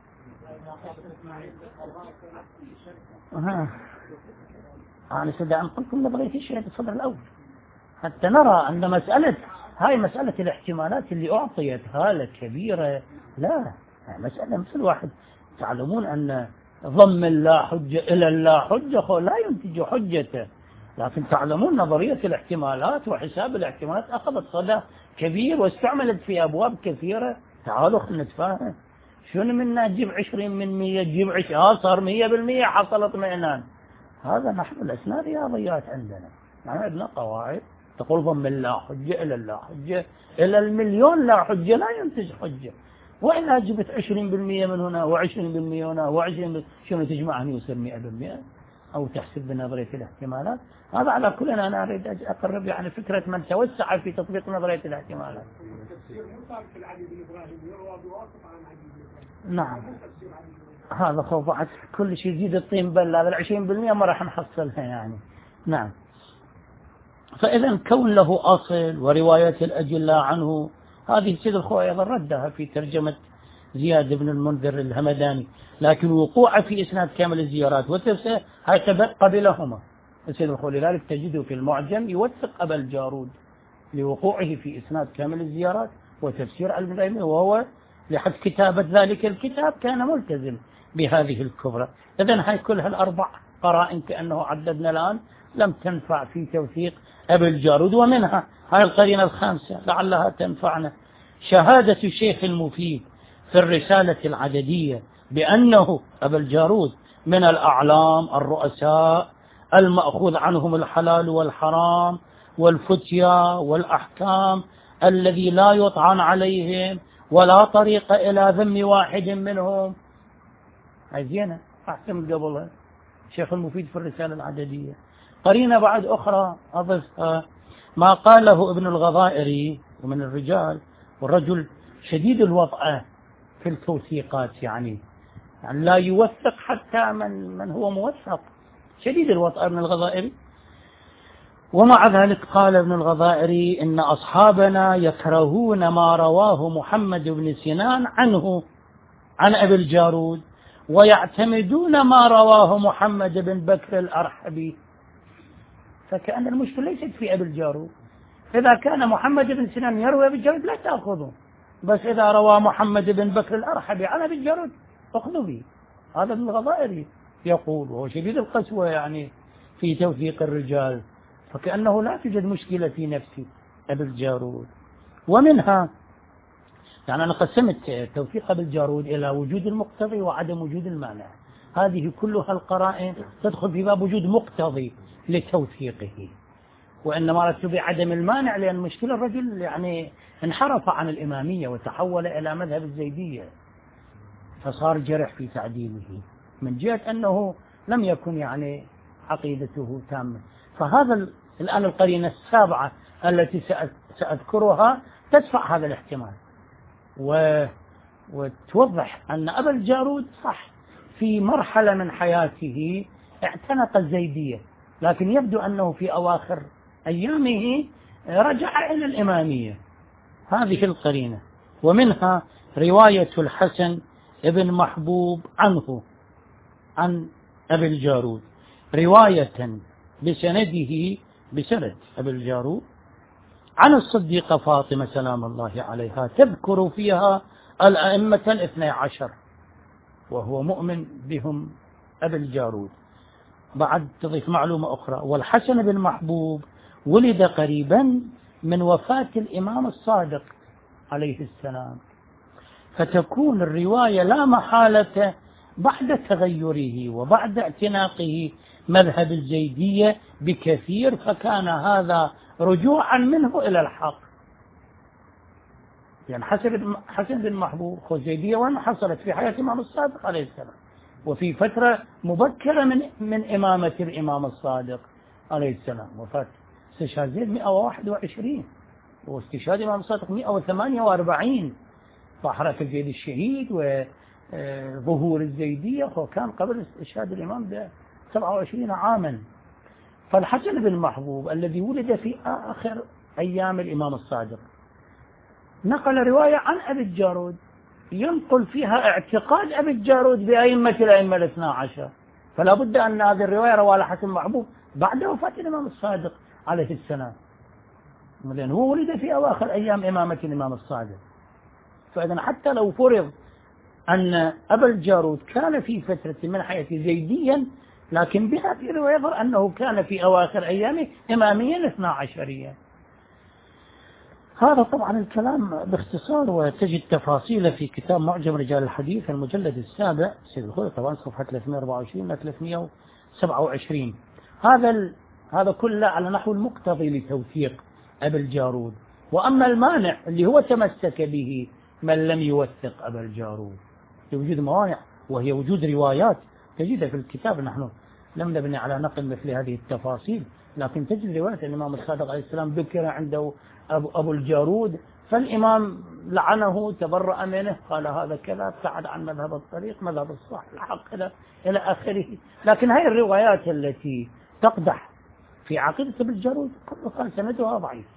ها أنا سدع أن قلتم نبغي في الشهادة الصدر الأول حتى نرى أن مسألة هاي مسألة الاحتمالات اللي أعطيت هالة كبيرة. لا مسألة مثل واحد تعلمون أن ضم اللا حجة إلى اللا حجة لا ينتج حجته، لكن تعلمون نظرية الاحتمالات وحساب الاحتمالات أخذت صدى كبير واستعملت في أبواب كثيرة. تعالوا خلنا نتفاهم. شنو منا تجيب عشرين من مية تجيب عشرين صار مية بالمية حصل اطمئنان. هذا نحن لسنا رياضيات عندنا، نحن عندنا قواعد تقول ضم اللا حجة إلى اللا حجة إلى المليون لا حجة لا ينتج حجة. وإلا جبت عشرين بالمئة من هنا وعشرين بالمئة هنا وعشرين بالمئة شنو تجمعهم يصير مئة بالمئة أو تحسب بنظرية الاحتمالات. هذا على كل أنا أريد أقرب يعني فكرة من توسع في تطبيق نظرية الاحتمالات. نعم هذا خوفعت كل شيء يزيد الطين بل هذا العشرين بالمئة ما راح نحصلها يعني. نعم فإذا كون له أصل ورواية الأجلاء عنه هذه السيد الخوئي أيضا ردها في ترجمة زياد بن المنذر الهمداني، لكن وقوع في إسناد كامل الزيارات والتفسير هاي قبلهما السيد الخوئي، لذلك تجده في المعجم يوثق أبا الجارود لوقوعه في إسناد كامل الزيارات وتفسير المدائمي، وهو لحد كتابة ذلك الكتاب كان ملتزم بهذه الكبرى. إذن هاي كلها الأربع قرائن كأنه عددنا الآن لم تنفع في توثيق أبي الجارود. ومنها هاي القرينة الخامسة لعلها تنفعنا، شهادة الشيخ المفيد في الرسالة العددية بأنه أبا الجارود من الأعلام الرؤساء المأخوذ عنهم الحلال والحرام والفتيا والأحكام الذي لا يطعن عليهم ولا طريق إلى ذم واحد منهم. عايزينها أحسن قبلها الشيخ المفيد في الرسالة العددية. قرينة بعد أخرى أضفها ما قاله ابن الغضائري ومن الرجال، والرجل شديد الوطأة في التوثيقات يعني, يعني لا يوثق حتى من, من هو موثق، شديد الوطأة ابن الغضائري. ومع ذلك قال ابن الغضائري إن أصحابنا يكرهون ما رواه محمد بن سنان عنه عن أبي الجارود ويعتمدون ما رواه محمد بن بكر الأرحبي. فكأن المشكلة ليست في أبي الجارود، إذا كان محمد بن سنان يروي أبي الجارود لا تأخذه، بس إذا روى محمد بن بكر الأرحبي عن أبي الجارود أخذوا به. هذا ابن الغضائري يقول وهو شديد القسوة يعني في توثيق الرجال، فكأنه لا توجد مشكلة في نفس أبي الجارود. ومنها يعني أنا قسمت توثيق أبي الجارود إلى وجود المقتضي وعدم وجود المانع. هذه كلها القرائن تدخل في باب وجود مقتضي لتوثيقه، وإنما رتب بعدم المانع، لأن مشكلة الرجل يعني انحرف عن الإمامية وتحول إلى مذهب الزيدية، فصار جرح في تعديله من جهة أنه لم يكن يعني عقيدته تامة. فهذا الآن القرينة السابعة التي سأذكرها تدفع هذا الاحتمال وتوضح أن أبا الجارود صح في مرحلة من حياته اعتنق الزيدية، لكن يبدو أنه في أواخر أيامه رجع إلى الإمامية. هذه القرينة. ومنها رواية الحسن ابن محبوب عنه عن أبي الجارود رواية بسنده بسند أبي الجارود عن الصديقة فاطمة سلام الله عليها، تذكر فيها الأئمة الاثني عشر وهو مؤمن بهم أبي الجارود. بعد تضيف معلومة أخرى، والحسن بن محبوب ولد قريبا من وفاة الإمام الصادق عليه السلام، فتكون الرواية لا محالة بعد تغيره وبعد اعتناقه مذهب الزيدية بكثير، فكان هذا رجوعا منه إلى الحق. يعني حسن حسن بن محبوب الزيدية وين حصلت؟ في حياة الإمام الصادق عليه السلام، وفي فترة مبكرة من من إمامة الإمام الصادق عليه السلام. وفاة استشهاد زيد مئة وواحد وعشرين واستشهاد الإمام الصادق مئة وثمانية وأربعين، فحركة زيد الشهيد وظهور الزيدية وكان قبل استشهاد الإمام ب سبعة وعشرين عاما. فالحسن بن محبوب الذي ولد في آخر أيام الإمام الصادق نقل رواية عن أبي الجارود ينقل فيها اعتقاد أبي الجارود بأئمة الأئمة الاثنى عشر، فلا بد أن هذه الرواية رواها الحسن محبوب بعد وفاة الإمام الصادق عليه السلام، لأن هو ولد في أواخر أيام إمامة الإمام الصادق. فإذا حتى لو فرض أن أبا الجارود كان في فترة من حياته زيديا، لكن بهذه الرواية يظهر أنه كان في أواخر أيامه إماميا اثنا عشريا. هذا طبعا الكلام باختصار، وتجد تفاصيل في كتاب معجم رجال الحديث المجلد السابع سيد الخلق طبعا صفحة ثلاثمئة وأربعة وعشرين إلى ثلاثمئة وسبعة وعشرين. هذا ال... هذا كله على نحو المقتضي لتوثيق أبا الجارود. وأما المانع اللي هو تمسك به من لم يوثق أبا الجارود لوجود موانع، وهي وجود روايات تجدها في الكتاب. نحن لم نبني على نقل مثل هذه التفاصيل، لكن تجد رواية الإمام الصادق عليه السلام ذكر عنده أبو, أبو الجارود، فالإمام لعنه تبرأ منه، قال هذا كذا، ابتعد عن مذهب الطريق مذهب الصح الحق إلى آخره. لكن هذه الروايات التي تقدح في عقيدة أبو الجارود قال سندها ضعيف.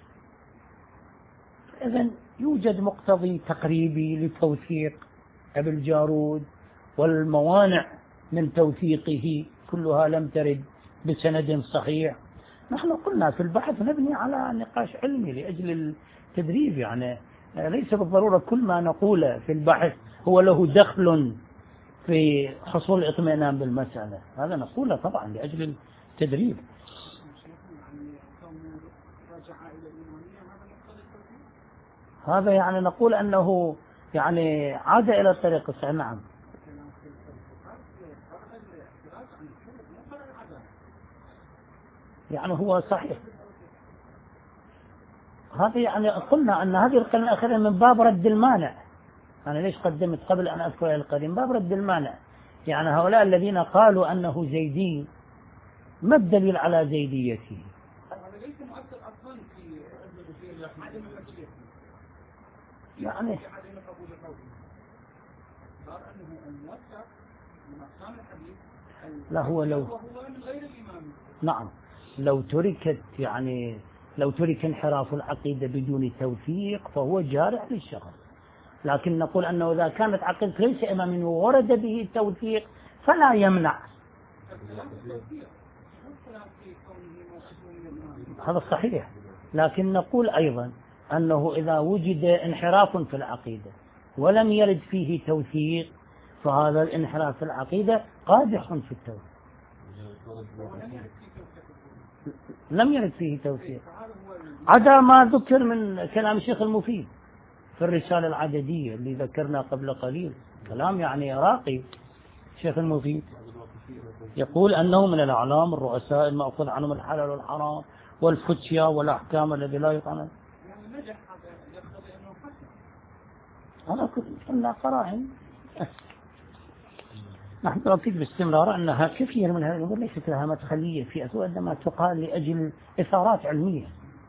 إذن يوجد مقتضي تقريبي لتوثيق أبي الجارود، والموانع من توثيقه كلها لم ترد بسند صحيح. نحن قلنا في البحث نبني على نقاش علمي لأجل التدريب، يعني ليس بالضرورة كل ما نقوله في البحث هو له دخل في حصول اطمئنان بالمسألة، هذا نقوله طبعا لأجل التدريب. هذا يعني نقول أنه يعني عاد إلى الطريق الصحيح. نعم يعني هو صحيح. هذا يعني قلنا أن هذه القرن الأخيرة من باب رد المانع. أنا ليش قدمت قبل أن أذكر القديم؟ باب رد المانع. يعني هؤلاء الذين قالوا أنه زيدي ما الدليل على زيديته؟ يعني لا هو لو نعم لو تركت يعني لو ترك انحراف العقيدة بدون توثيق فهو جارح للشخص، لكن نقول أنه إذا كانت عقيدة ليس إماما وورد به التوثيق فلا يمنع. هذا صحيح، لكن نقول أيضا أنه إذا وجد انحراف في العقيدة ولم يرد فيه توثيق فهذا الانحراف في العقيدة قادح في التوثيق. لم يرد فيه توثيق عدا ما ذكر من كلام الشيخ المفيد في الرسالة العددية اللي ذكرنا قبل قليل، كلام يعني راقي الشيخ المفيد. يقول أنه من الأعلام الرؤساء المأخوذ عنهم الحلال والحرام والفتيا والأحكام الذي لا يطعن. أنا كنا قرائن. نحن نؤكد باستمرار أنها كثير من هذه الأمور ليست لها مدخلية في أسوأ، عندما تقال لأجل إثارات علمية.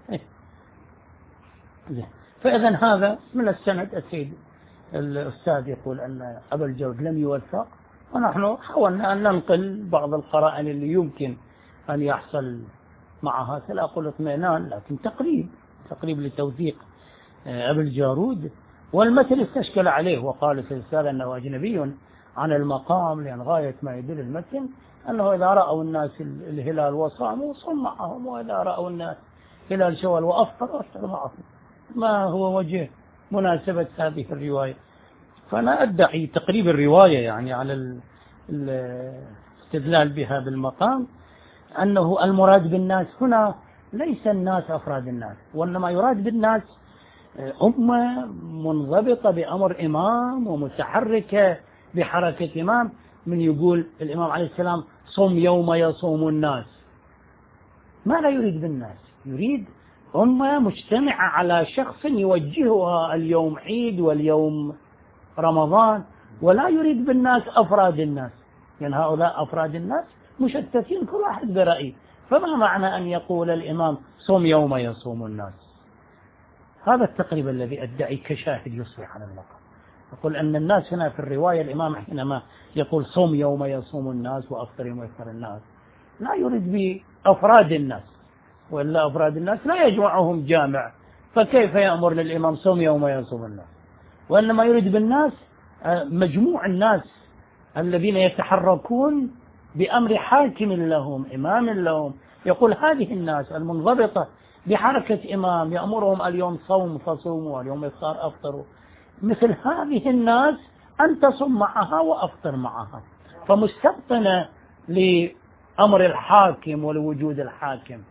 فإذا هذا من السند. السيد الأستاذ يقول أن أبا الجود لم يوثق، ونحن حاولنا أن ننقل بعض القرائن اللي يمكن أن يحصل معها، لا أقول اطمئنان لكن تقريب تقريب لتوثيق أبي الجارود. والمثل استشكل عليه وقال في الرسالة أنه أجنبي عن المقام، لأن غاية ما يدل المتن أنه إذا رأوا الناس الهلال وصاموا صم معهم، وإذا رأوا الناس هلال شوال وأفطر أفطر معهم. ما هو وجه مناسبة هذه الرواية؟ فأنا أدعي تقريب الرواية يعني على الاستدلال بها بالمقام، أنه المراد بالناس هنا ليس الناس أفراد الناس، وإنما يراد بالناس أمة منضبطة بأمر إمام ومتحركة بحركة إمام. من يقول الإمام عليه السلام صم يوم يصوم الناس، ما لا يريد بالناس، يريد أمة مجتمعة على شخص يوجهها اليوم عيد واليوم رمضان، ولا يريد بالناس أفراد الناس، لأن يعني هؤلاء أفراد الناس مشتتين كل واحد برأيه. فما معنى أن يقول الإمام صم يوم يصوم الناس؟ هذا التقريب الذي أدعي كشاهد يصلح على المقام. يقول أن الناس هنا في الرواية الإمام حينما يقول صم يوم يصوم الناس وأفطر يوم يفطر الناس لا يريد بأفراد الناس، وإلا أفراد الناس لا يجمعهم جامع، فكيف يأمر للإمام صم يوم يصوم الناس؟ وإنما يريد بالناس مجموع الناس الذين يتحركون بأمر حاكم لهم إمام لهم. يقول هذه الناس المنضبطة بحركة إمام يأمرهم اليوم صوم فصوموا، اليوم إفطار أفطروا، مثل هذه الناس أن تصم معها وأفطر معها، فمستبطنة لأمر الحاكم ولوجود الحاكم.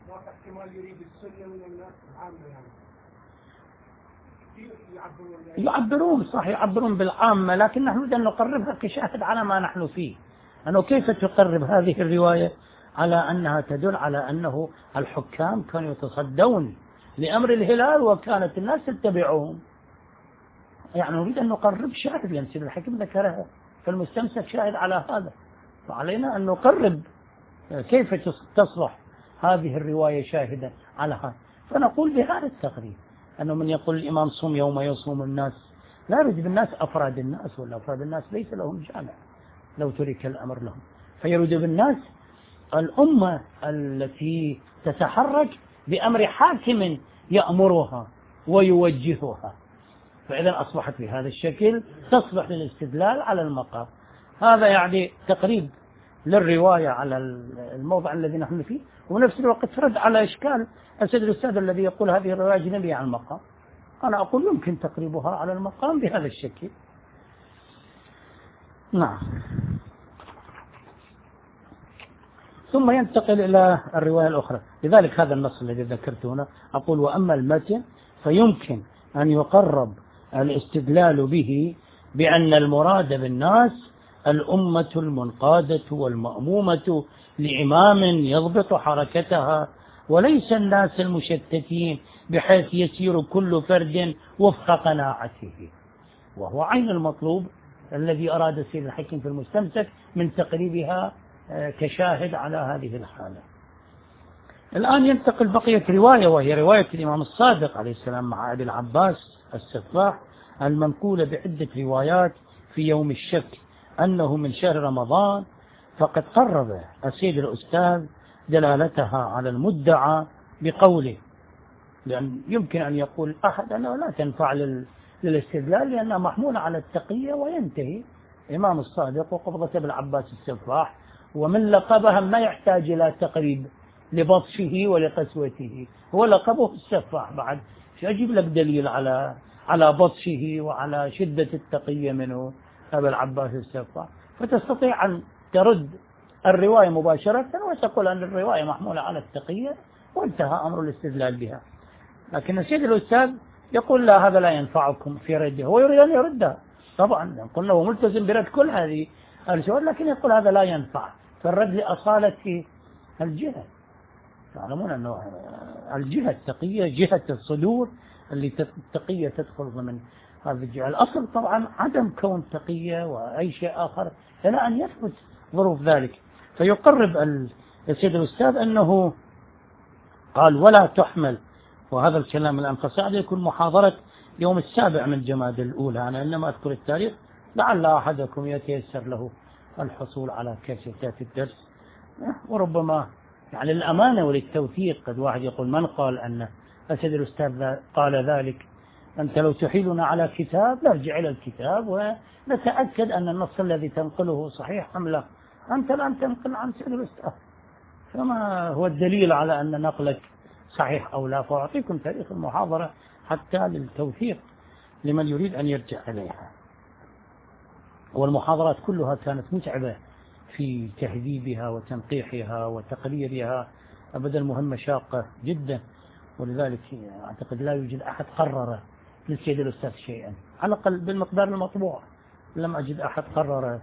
يعبرون صح، يعبرون بالعامة، لكن نحن بدنا نقربها كشاهد على ما نحن فيه. أنه كيف تقرب هذه الرواية على أنها تدل على أنه الحكام كانوا يتصدون لأمر الهلال وكانت الناس تتبعهم. يعني نريد أن نقرب شاهد، لأن سيد الحكيم ذكرها فالمستمسك شاهد على هذا، فعلينا أن نقرب كيف تصلح هذه الرواية شاهدا على هذا. فنقول بهذا التقريب أنه من يقول الإمام صوم يوم يصوم الناس لا يريد بالناس أفراد الناس، ولا أفراد الناس ليس لهم جامع لو ترك الأمر لهم، فيريد بالناس الأمة التي تتحرك بأمر حاكم يأمرها ويوجهها. فإذا أصبحت بهذا الشكل تصلح للاستدلال على المقام. هذا يعني تقريب للرواية على الموضع الذي نحن فيه، ونفس الوقت رد على إشكال السيد الأستاذ الذي يقول هذه الرواية أجنبية عن المقام. أنا أقول يمكن تقريبها على المقام بهذا الشكل. نعم. ثم ينتقل إلى الرواية الأخرى. لذلك هذا النص الذي ذكرته هنا أقول وأما المتن فيمكن أن يقرب الاستدلال به بأن المراد بالناس الأمة المنقادة والمأمومة لإمام يضبط حركتها، وليس الناس المشتتين بحيث يسير كل فرد وفق قناعته، وهو عين المطلوب الذي أراد السيد الحكيم في المستمسك من تقريبها كشاهد على هذه الحالة. الآن ينتقل بقية رواية، وهي رواية الإمام الصادق عليه السلام مع أبي العباس السفاح المنقولة بعدة روايات في يوم الشك أنه من شهر رمضان، فقد قرب السيد الأستاذ دلالتها على المدعى بقوله، لأن يمكن أن يقول أحد أنه لا تنفع للاستدلال لأنها محمولة على التقية وينتهي. إمام الصادق وقبضة أبي العباس السفاح ومن لقبها ما يحتاج إلى تقريب لبطشه ولقسوته، هو لقبه السفاح بعد، أجيب لك دليل على على بطشه وعلى شدة التقية منه أبي العباس السفاح، فتستطيع أن ترد الرواية مباشرة وتقول أن الرواية محمولة على التقية وانتهى أمر الاستدلال بها. لكن السيد الأستاذ يقول لا، هذا لا ينفعكم في رده، هو يريد أن يردها طبعا، قلنا هو ملتزم برد كل هذه الشؤون، لكن يقول هذا لا ينفع فالرد لأصالة الجهة. تعلمون أنه الجهة التقية جهة الصدور اللي التقية تدخل ضمن هذه الجهة. الأصل طبعا عدم كون تقية وأي شيء آخر إلى أن يثبت ظروف ذلك. فيقرب السيد الأستاذ أنه قال ولا تحمل، وهذا الكلام الآن فصاعد يكون محاضرة يوم السابع من جماد الأولى. أنا إنما أذكر التاريخ لعل أحدكم يتيسر له الحصول على كاسيتات الدرس، وربما يعني للأمانة وللتوثيق قد واحد يقول من قال أن السيد الأستاذ قال ذلك؟ أنت لو تحيلنا على كتاب نرجع إلى الكتاب ونتأكد أن النص الذي تنقله صحيح أم لا. أنت الآن تنقل عن سيد الأستاذ، فما هو الدليل على أن نقلك صحيح أو لا؟ فأعطيكم تاريخ المحاضرة حتى للتوثيق لمن يريد أن يرجع إليها. والمحاضرات كلها كانت متعبة في تهذيبها وتنقيحها وتقريرها، أبدا مهمة شاقة جدا. ولذلك أعتقد لا يوجد أحد قرر للسيد الأستاذ شيئا على الأقل بالمقدار المطبوع. لم أجد أحد قرر.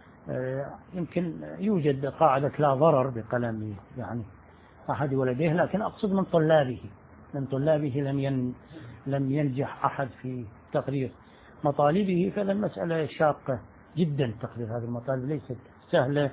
يمكن يوجد قاعدة لا ضرر بقلم يعني أحد ولديه، لكن أقصد من طلابه من طلابه لم ين لم ينجح أحد في تقرير مطالبه. فإذا المسألة شاقة جدا، تقرير هذه المطالب ليست سهلة.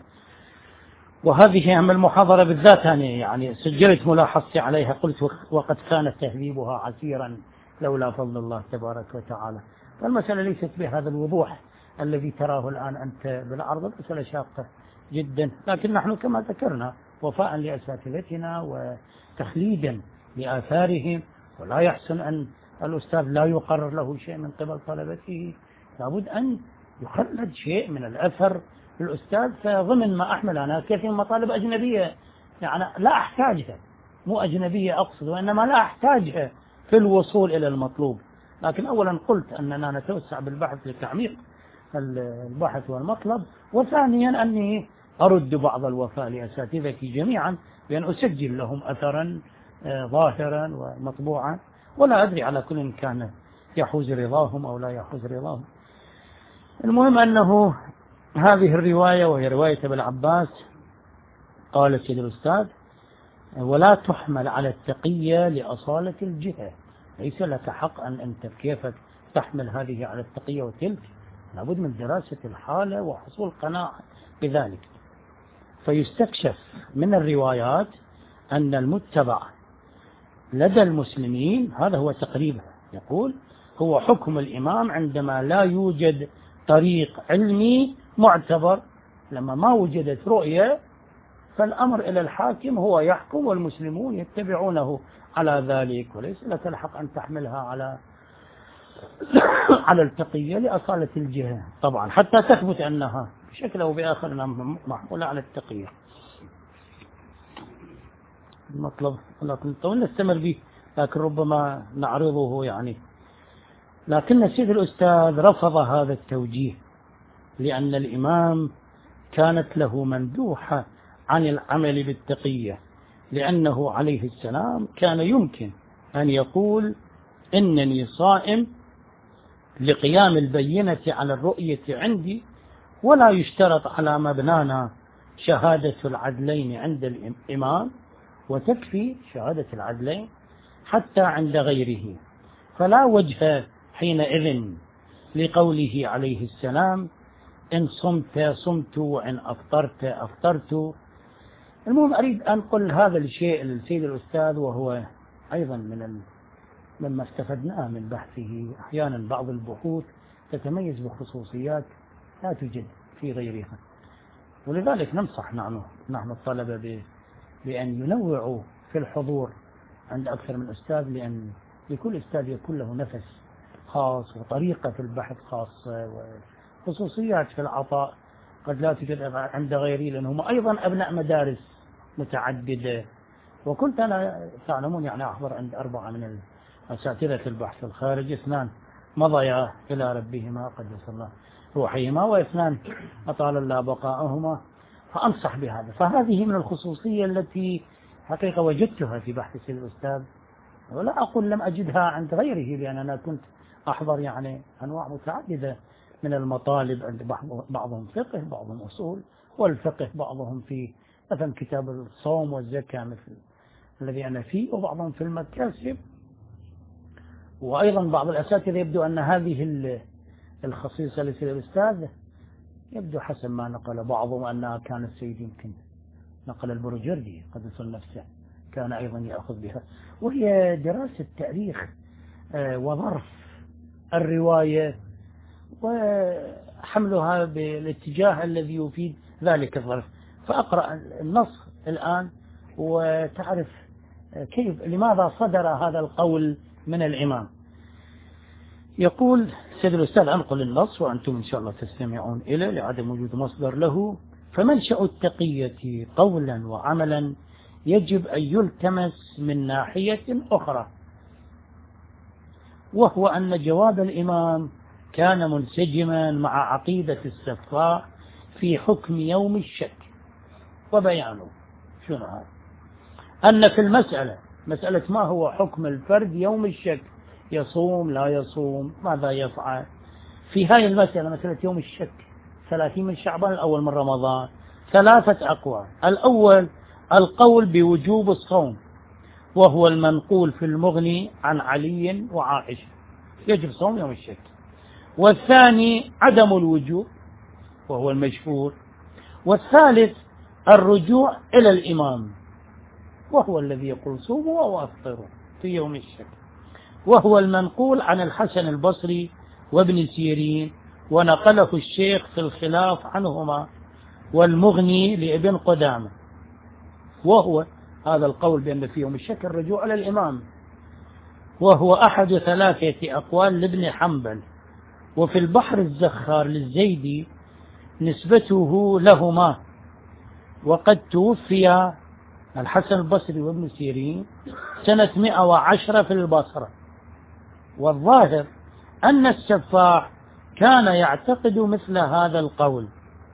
وهذه أهم المحاضرة بالذات أنا يعني سجلت ملاحظتي عليها، قلت وقد كان تهذيبها عسيرا لولا فضل الله تبارك وتعالى. فالمسألة ليست بهذا الوضوح الذي تراه الآن أنت بالعرض، المسألة شاقة جدا. لكن نحن كما ذكرنا وفاء لأساتذتنا وتخليدا لآثارهم، ولا يحسن أن الأستاذ لا يقرر له شيء من قبل طلبته، لابد أن يخلد شيء من الأثر للأستاذ. فضمن ما أحمل أنا كثير من مطالب أجنبية يعني لا أحتاجها، مو أجنبية أقصد، وإنما لا أحتاجها في الوصول إلى المطلوب. لكن أولا قلت أننا نتوسع بالبحث لتعميق البحث والمطلب، وثانيا أني أرد بعض الوفاء لأساتذتي جميعا بأن أسجل لهم أثرا ظاهرا ومطبوعا، ولا أدري على كل كان يحوز رضاهم أو لا يحوز رضاهم. المهم أنه هذه الرواية وهي رواية ابن عباس قال سيد الأستاذ ولا تحمل على التقية لأصالة الجهة. ليس لك حق أن أنت كيف تحمل هذه على التقية وتلك، لابد من دراسة الحالة وحصول قناعة بذلك. فيستكشف من الروايات أن المتبع لدى المسلمين هذا هو تقريبا، يقول هو حكم الإمام عندما لا يوجد طريق علمي معتبر. لما ما وجدت رؤية فالأمر إلى الحاكم، هو يحكم والمسلمون يتبعونه على ذلك، وليس لك الحق أن تحملها على على التقية لأصالة الجهة طبعا حتى تثبت أنها بشكل أو بآخر محمولة على التقية. المطلب لكن نستمر به، لكن ربما نعرضه يعني. لكن السيد الأستاذ رفض هذا التوجيه لأن الإمام كانت له مندوحة عن العمل بالتقية، لأنه عليه السلام كان يمكن أن يقول إنني صائم لقيام البينة على الرؤية عندي، ولا يشترط على مبنانا شهادة العدلين عند الإمام، وتكفي شهادة العدلين حتى عند غيره. فلا وجه حينئذ لقوله عليه السلام إن صمت صمت وإن أفطرت أفطرت. المهم أريد أن أنقل هذا الشيء للسيد الأستاذ، وهو أيضا من مما استفدناه من بحثه. أحيانا بعض البحوث تتميز بخصوصيات لا توجد في غيرها، ولذلك ننصح نحن نحن الطلبة بأن ينوعوا في الحضور عند أكثر من أستاذ، لأن لكل أستاذ يكون له نفس خاص وطريقة في البحث خاصة وخصوصيات في العطاء قد لا توجد عند غيري، لأنهم أيضا أبناء مدارس متعددة. وكنت أنا تعلمون يعني أحضر عند أربعة من أساتذة البحث الخارجي، اثنان مضيا إلى ربهما قدس الله روحهما، واثنان أطال الله بقاءهما، فأنصح بهذا. فهذه من الخصوصية التي حقيقة وجدتها في بحث السيد الأستاذ، ولا أقول لم أجدها عند غيره، لأن أنا كنت أحضر يعني أنواع متعددة من المطالب، عند بعضهم فقه بعضهم أصول والفقه بعضهم في مثلا كتاب الصوم والزكاة مثل الذي أنا فيه، وبعضهم في المكاسب. وأيضا بعض الأساتذة يبدو أن هذه الخصيصة لسيد الأستاذ يبدو حسب ما نقل بعضهم أنها كان السيد يمكن نقل البرجردي قدس نفسه كان أيضا يأخذ بها، وهي دراسة تاريخ وظرف الرواية وحملها بالاتجاه الذي يفيد ذلك الظرف. فأقرأ النص الآن وتعرف كيف لماذا صدر هذا القول من الإمام. يقول سيد الأستاذ: أنقل النص وأنتم إن شاء الله تستمعون إليه لعدم وجود مصدر له. فمنشأ التقية قولا وعملا يجب أن يلتمس من ناحية أخرى، وهو أن جواب الإمام كان منسجما مع عقيدة السفاح في حكم يوم الشك. وبيانه شنو هذا؟ أن في المسألة مسألة ما هو حكم الفرد يوم الشك، يصوم لا يصوم، ماذا يفعل في هذه المسألة، مسألة يوم الشك ثلاثين من شعبان الأول من رمضان، ثلاثة أقوال. الأول القول بوجوب الصوم، وهو المنقول في المغني عن علي وعائشة، يجب صوم يوم الشك. والثاني عدم الوجوب، وهو المشهور. والثالث الرجوع إلى الإمام، وهو الذي يقول صوموا وأفطروا في يوم الشك، وهو المنقول عن الحسن البصري وابن سيرين، ونقله الشيخ في الخلاف عنهما، والمغني لابن قدامة، وهو هذا القول بأن في يوم الشك الرجوع إلى الإمام، وهو أحد ثلاثة أقوال لابن حنبل. وفي البحر الزخار للزيدي نسبته لهما، وقد توفي الحسن البصري وابن سيرين سنة مئة وعشرة في البصرة. والظاهر أن السفاح كان يعتقد مثل هذا القول،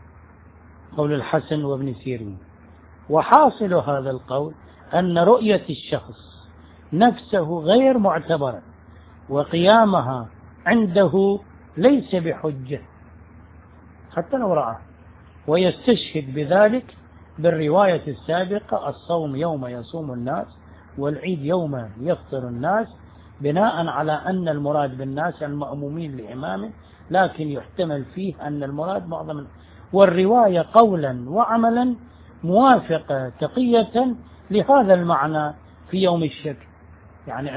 قول الحسن وابن سيرين. وحاصل هذا القول أن رؤية الشخص نفسه غير معتبرة، وقيامها عنده ليس بحجة حتى لو رأى، ويستشهد بذلك بالرواية السابقة: الصوم يوم يصوم الناس والعيد يوم يفطر الناس، بناء على أن المراد بالناس المأمومين لإمامه، لكن يحتمل فيه أن المراد معظم. والرواية قولا وعملا موافقة تقية لهذا المعنى في يوم الشك. يعني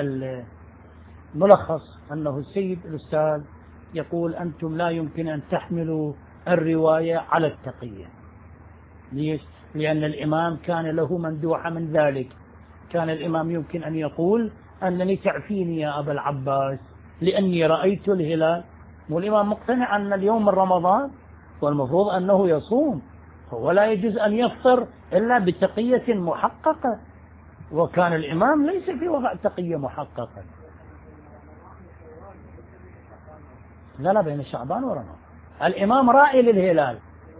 الملخص أنه السيد الأستاذ يقول أنتم لا يمكن أن تحملوا الرواية على التقية. ليش؟ لأن الإمام كان له مندوحة من ذلك. كان الإمام يمكن أن يقول أنني تعفيني يا أبا العباس لأني رأيت الهلال، والإمام مقتنع أن اليوم من رمضان والمفروض أنه يصوم، ولا يجوز أن يفطر إلا بتقية محققة، وكان الإمام ليس في وضع تقية محققة. لا لا بين شعبان ورمضان الإمام رائي للهلال.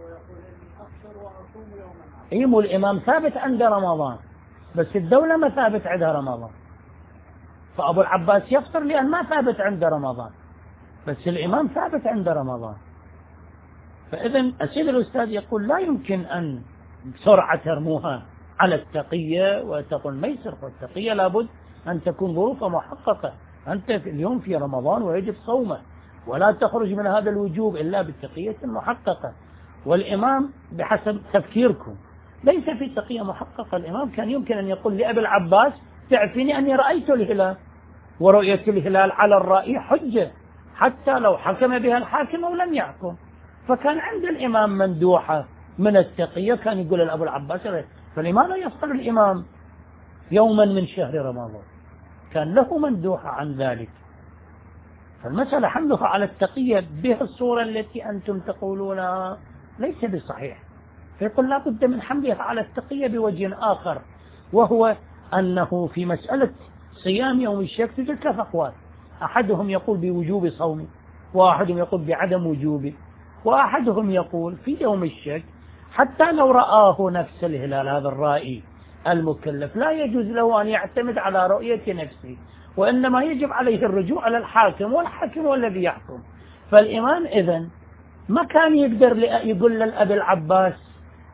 إيمو الإمام ثابت عند رمضان، بس الدولة ما ثابت عندها رمضان، فأبو العباس يفطر لأن ما ثابت عند رمضان، بس الإمام ثابت عند رمضان. فإذا السيد الأستاذ يقول لا يمكن أن بسرعة ترموها على التقية وتقول ما يصير. التقية لابد أن تكون ظروف محققة. أنت اليوم في رمضان ويجب صومه، ولا تخرج من هذا الوجوب إلا بالتقية المحققة. والإمام بحسب تفكيركم ليس في تقية محققة. الإمام كان يمكن أن يقول لأبي العباس تعرفيني أني رأيت الهلال، ورؤية الهلال على الرأي حجة حتى لو حكم بها الحاكم أو لم يحكم. فكان عند الإمام مندوحة من التقية، كان يقول لأبو العباس. فلماذا يفطر الإمام يوما من شهر رمضان؟ كان له مندوحة عن ذلك. فالمسألة حملها على التقية به الصورة التي أنتم تقولونها ليس بصحيح. فيقول لا بد من حملها على التقية بوجه آخر، وهو أنه في مسألة صيام يوم الشك توجد ثلاث أقوال. أحدهم يقول بوجوب صومه، وأحدهم يقول بعدم وجوبه، وأحدهم يقول في يوم الشك حتى لو رآه نفس الهلال هذا الرائي المكلف لا يجوز له أن يعتمد على رؤية نفسه، وإنما يجب عليه الرجوع على الحاكم، والحاكم هو الذي يحكم. فالإمام إذن ما كان يقدر يقول للأبي العباس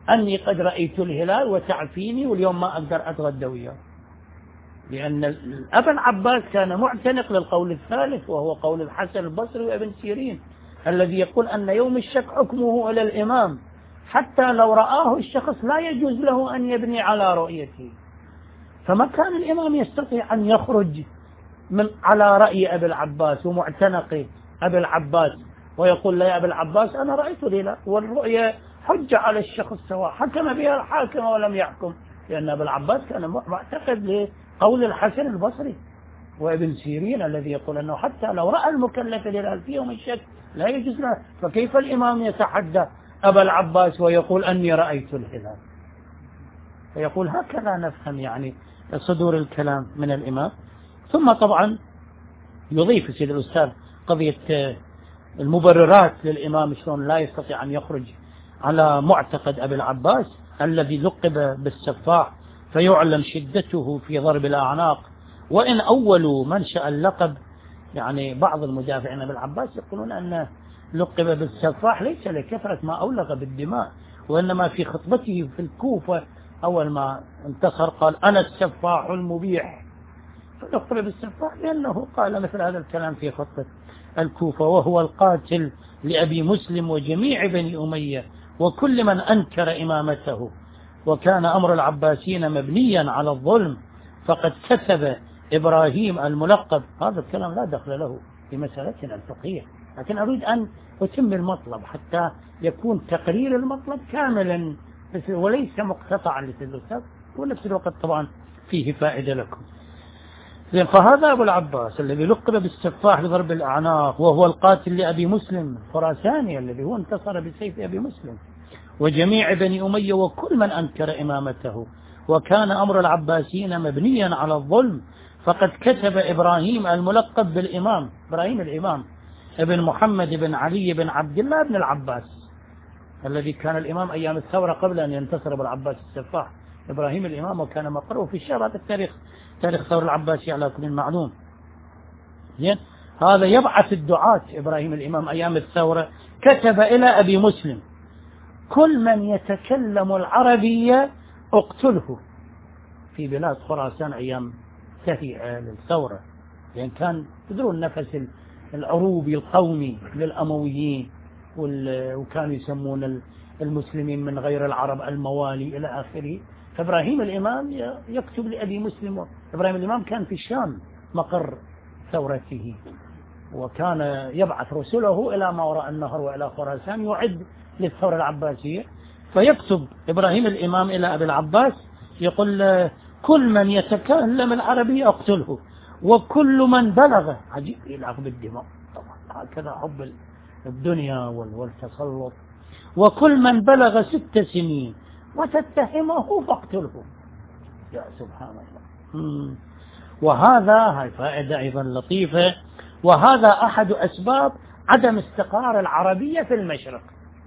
أني قد رأيت الهلال وتعفيني واليوم ما أقدر أتغدى وياه، لأن الأب العباس كان معتنق للقول الثالث وهو قول الحسن البصري وابن سيرين الذي يقول أن يوم الشك حكمه إلى الإمام، حتى لو رآه الشخص لا يجوز له أن يبني على رؤيته. فما كان الإمام يستطيع أن يخرج من على رأي أبي العباس ومعتنق أبي العباس ويقول لا يا أبي العباس أنا رأيت الهلال والرؤية حجة على الشخص سواء حكم بها الحاكم ولم يحكم، لأن أبي العباس كان معتقد لقول الحسن البصري وابن سيرين الذي يقول أنه حتى لو رأى المكلف الهلال في يوم الشك لا يجوز له. فكيف الإمام يتحدى أبا العباس ويقول أني رأيت الهلال؟ فيقول هكذا نفهم يعني صدور الكلام من الإمام. ثم طبعا يضيف سيد الأستاذ قضية المبررات للإمام شلون لا يستطيع أن يخرج على معتقد أبي العباس الذي لقب بالسفاح فيعلم شدته في ضرب الأعناق. وإن أول منشأ اللقب يعني بعض المدافعين أبي العباس يقولون أن لقب بالسفاح ليس لكثرة ما أولغ بالدماء، وإنما في خطبته في الكوفة أول ما انتصر قال أنا السفاح المبيح، فلقب بالسفاح لأنه قال مثل هذا الكلام في خطبة الكوفة، وهو القاتل لأبي مسلم وجميع بني أمية وكل من أنكر إمامته، وكان أمر العباسيين مبنيا على الظلم فقد كتب إبراهيم الملقب. هذا الكلام لا دخل له في مسألتنا الفقهية، لكن أريد أن أتم المطلب حتى يكون تقرير المطلب كاملا وليس مقتطعا للأستاذ، ونفس الوقت طبعا فيه فائدة لكم. زين، فهذا أبو العباس الذي لقب بالسفاح لضرب الأعناق وهو القاتل لأبي مسلم الخراساني الذي هو انتصر بسيف أبي مسلم وجميع بني أمية وكل من أنكر إمامته، وكان أمر العباسيين مبنيا على الظلم فقد كتب إبراهيم الملقب بالإمام، إبراهيم الإمام ابن محمد بن علي بن عبد الله بن العباس الذي كان الإمام أيام الثورة قبل أن ينتصر أبو العباس السفاح، إبراهيم الإمام، وكان مقره في الشام. هذا التاريخ تاريخ ثور العباسي على كل معلوم. زين، هذا يبعث الدعاة إبراهيم الإمام أيام الثورة كتب إلى أبي مسلم كل من يتكلم العربية اقتله في بلاد خراسان أيام تهيئة للثورة، لأن يعني كان تدرون النفس العروبي القومي للأمويين، وكانوا يسمون المسلمين من غير العرب الموالي إلى آخره. فإبراهيم الإمام يكتب لأبي مسلم. إبراهيم الإمام كان في الشام مقر ثورته، وكان يبعث رسله إلى ما وراء النهر وإلى خراسان يعد للثورة العباسية. فيكتب إبراهيم الإمام إلى أبي العباس يقول كل من يتكلم العربية أقتله، وكل من بلغ، عجيب يلعب بالدماء طبعا هكذا حب الدنيا والتسلط، وكل من بلغ ست سنين وتتهمه فاقتله. يا سبحان الله. وهذا هاي فائدة أيضا لطيفة، وهذا أحد أسباب عدم استقرار العربية في المشرق.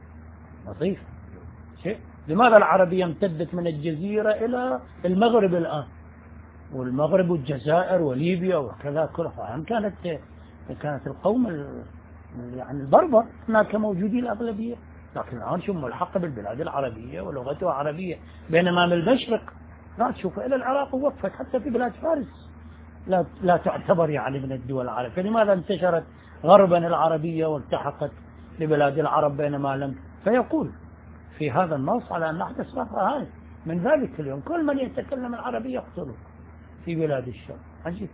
لطيف شيء. لماذا العربية امتدت من الجزيرة إلى المغرب الآن، والمغرب والجزائر وليبيا وكذا كلها كانت كانت القوم يعني البربر هناك موجودين الأغلبية، لكن الآن شو ملحقة بالبلاد العربية ولغتها عربية. بينما من المشرق لا تشوف إلى العراق ووقفت، حتى في بلاد فارس لا لا تعتبر يعني من الدول العربية. فلماذا انتشرت غربا العربية والتحقت لبلاد العرب بينما لم؟ فيقول في هذا النص على أن أحدث صفحة هاي من ذلك اليوم كل من يتكلم العربية يقتله في بلاد الشام. عجيب.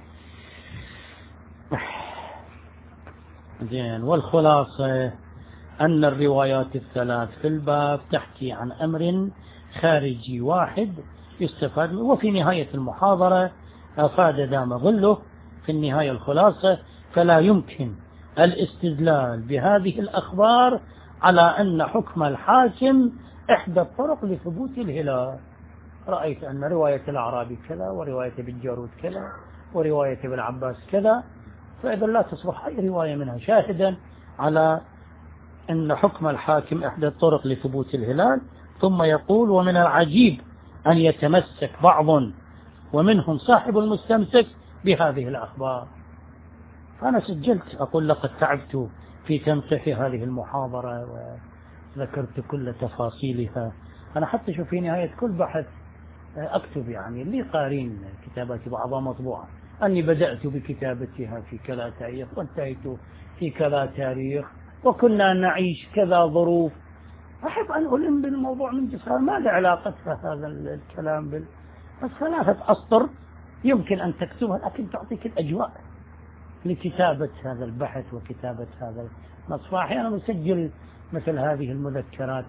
زين، والخلاصة أن الروايات الثلاث في الباب تحكي عن أمر خارجي واحد يستفاد. وفي نهاية المحاضرة أفاد دام ظله في النهاية الخلاصة: فلا يمكن الاستدلال بهذه الأخبار على أن حكم الحاكم إحدى الطرق لثبوت الهلال. رأيت أن رواية الأعرابي كذا، ورواية ابن جارود كذا، ورواية ابن عباس كذا، فإذا لا تصبح أي رواية منها شاهدا على أن حكم الحاكم إحدى الطرق لثبوت الهلال. ثم يقول: ومن العجيب أن يتمسك بعض ومنهم صاحب المستمسك بهذه الأخبار. فأنا سجلت أقول لقد تعبت في تنقيح هذه المحاضرة وذكرت كل تفاصيلها أنا حتى شوف في نهاية كل بحث أكتب يعني اللي قارين كتاباتي بعضها مطبوعة أني بدأت بكتابتها في كذا تاريخ وانتهيت في كذا تاريخ وكنا نعيش كذا ظروف. أحب أن ألم بالموضوع من جسر ما له علاقة هذا الكلام بال بس ثلاثة أسطر يمكن أن تكتبها لكن تعطيك الأجواء لكتابة هذا البحث وكتابة هذا النص. أحيانا نسجل مثل هذه المذكرات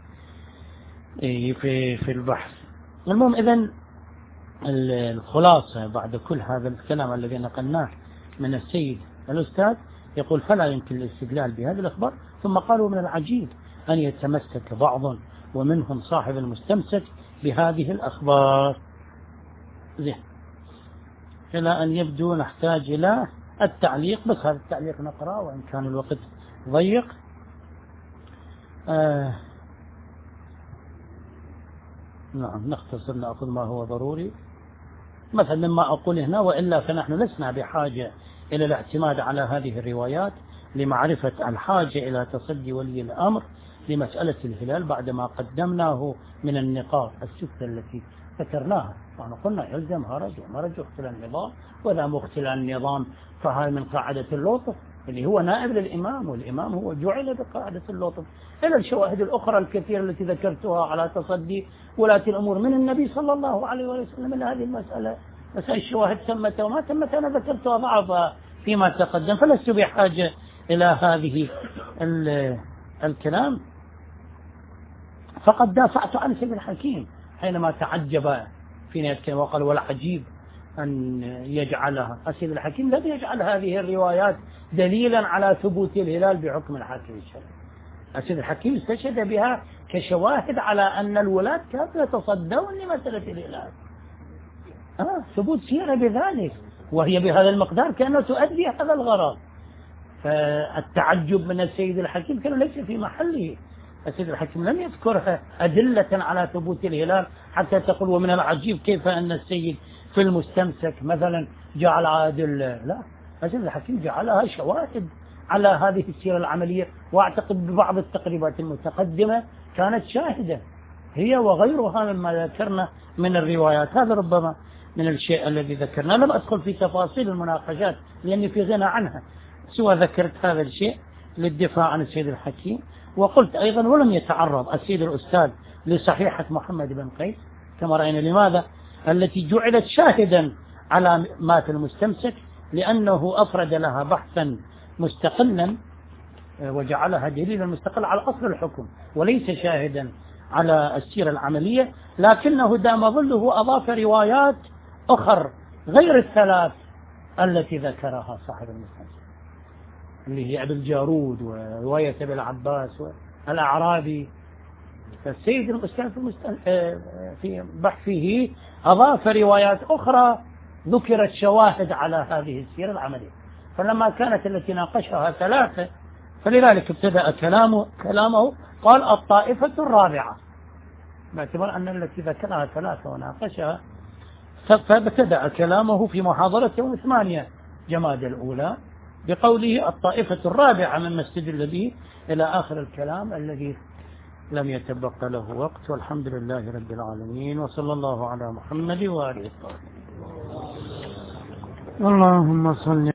في في البحث. المهم إذن الخلاصة بعد كل هذا الكلام الذي نقلناه من السيد الأستاذ يقول فلا يمكن الاستدلال بهذه الأخبار. ثم قالوا من العجيب أن يتمسك بعض ومنهم صاحب المستمسك بهذه الأخبار زين. إلى أن يبدو نحتاج إلى التعليق بس هذا التعليق نقرأ وإن كان الوقت ضيق. آه نعم نختصر نأخذ ما هو ضروري مثلا مما أقول هنا. وإلا فنحن لسنا بحاجة إلى الاعتماد على هذه الروايات لمعرفة الحاجة إلى تصدي ولي الأمر لمسألة الهلال بعدما قدمناه من النقاط الستة التي ذكرناها. وأنا قلنا يلزم هرج ومرج واختلال النظام ولا مختلال النظام فهاي من قاعدة اللطف اللي هو نائب للإمام والإمام هو جعل بقاعدة اللطف. إلى الشواهد الأخرى الكثيرة التي ذكرتها على تصدي ولاة الأمور من النبي صلى الله عليه وسلم من هذه المسألة. مسائل الشواهد تمت وما تمت أنا ذكرتها ضعفها فيما تقدم فلست بحاجة إلى هذه الكلام. فقد دافعت عن سيد الحكيم حينما تعجب في نهاية وقال والعجيب أن يجعلها السيد الحكيم لم يجعل هذه الروايات دليلا على ثبوت الهلال بحكم الحاكم الشرعي. السيد الحكيم استشهد بها كشواهد على أن الولاة كانوا يتصدون لمسألة الهلال. آه ثبوت سيرة بذلك وهي بهذا المقدار كانت تؤدي هذا الغرض. فالتعجب من السيد الحكيم كان ليس في محله. السيد الحكيم لم يذكرها أدلة على ثبوت الهلال حتى تقول ومن العجيب كيف أن السيد في المستمسك مثلا جعل عادل. لا السيد الحكيم جعلها شواهد على هذه السيرة العملية. وأعتقد ببعض التقريبات المتقدمة كانت شاهدة هي وغيرها مما ذكرنا من الروايات. هذا ربما من الشيء الذي ذكرنا. لم أدخل في تفاصيل المناقشات لأني في غنى عنها سوى ذكرت هذا الشيء للدفاع عن السيد الحكيم. وقلت أيضا ولم يتعرض السيد الأستاذ لصحيحة محمد بن قيس كما رأينا لماذا التي جعلت شاهدا على ما في المستمسك لأنه أفرد لها بحثا مستقلا وجعلها دليلا مستقل على أصل الحكم وليس شاهدا على السيرة العملية. لكنه دام ظله أضاف روايات أخر غير الثلاث التي ذكرها صاحب المستمسك اللي هي أبي الجارود ورواية أبي العباس والأعرابي. فالسيد الأستاذ في بحثه أضاف روايات أخرى ذكرت شواهد على هذه السيرة العملية. فلما كانت التي ناقشها ثلاثة فلذلك ابتدأ كلامه, كلامه قال الطائفة الرابعة باعتبار أن التي ذكرها ثلاثة وناقشها. فابتدأ كلامه في محاضرة يوم ثمانية جماد الأولى بقوله الطائفة الرابعة مما استدل به إلى آخر الكلام الذي لم يتبقى له وقت. والحمد لله رب العالمين وصلى الله على محمد وآله وصحبه. اللهم صل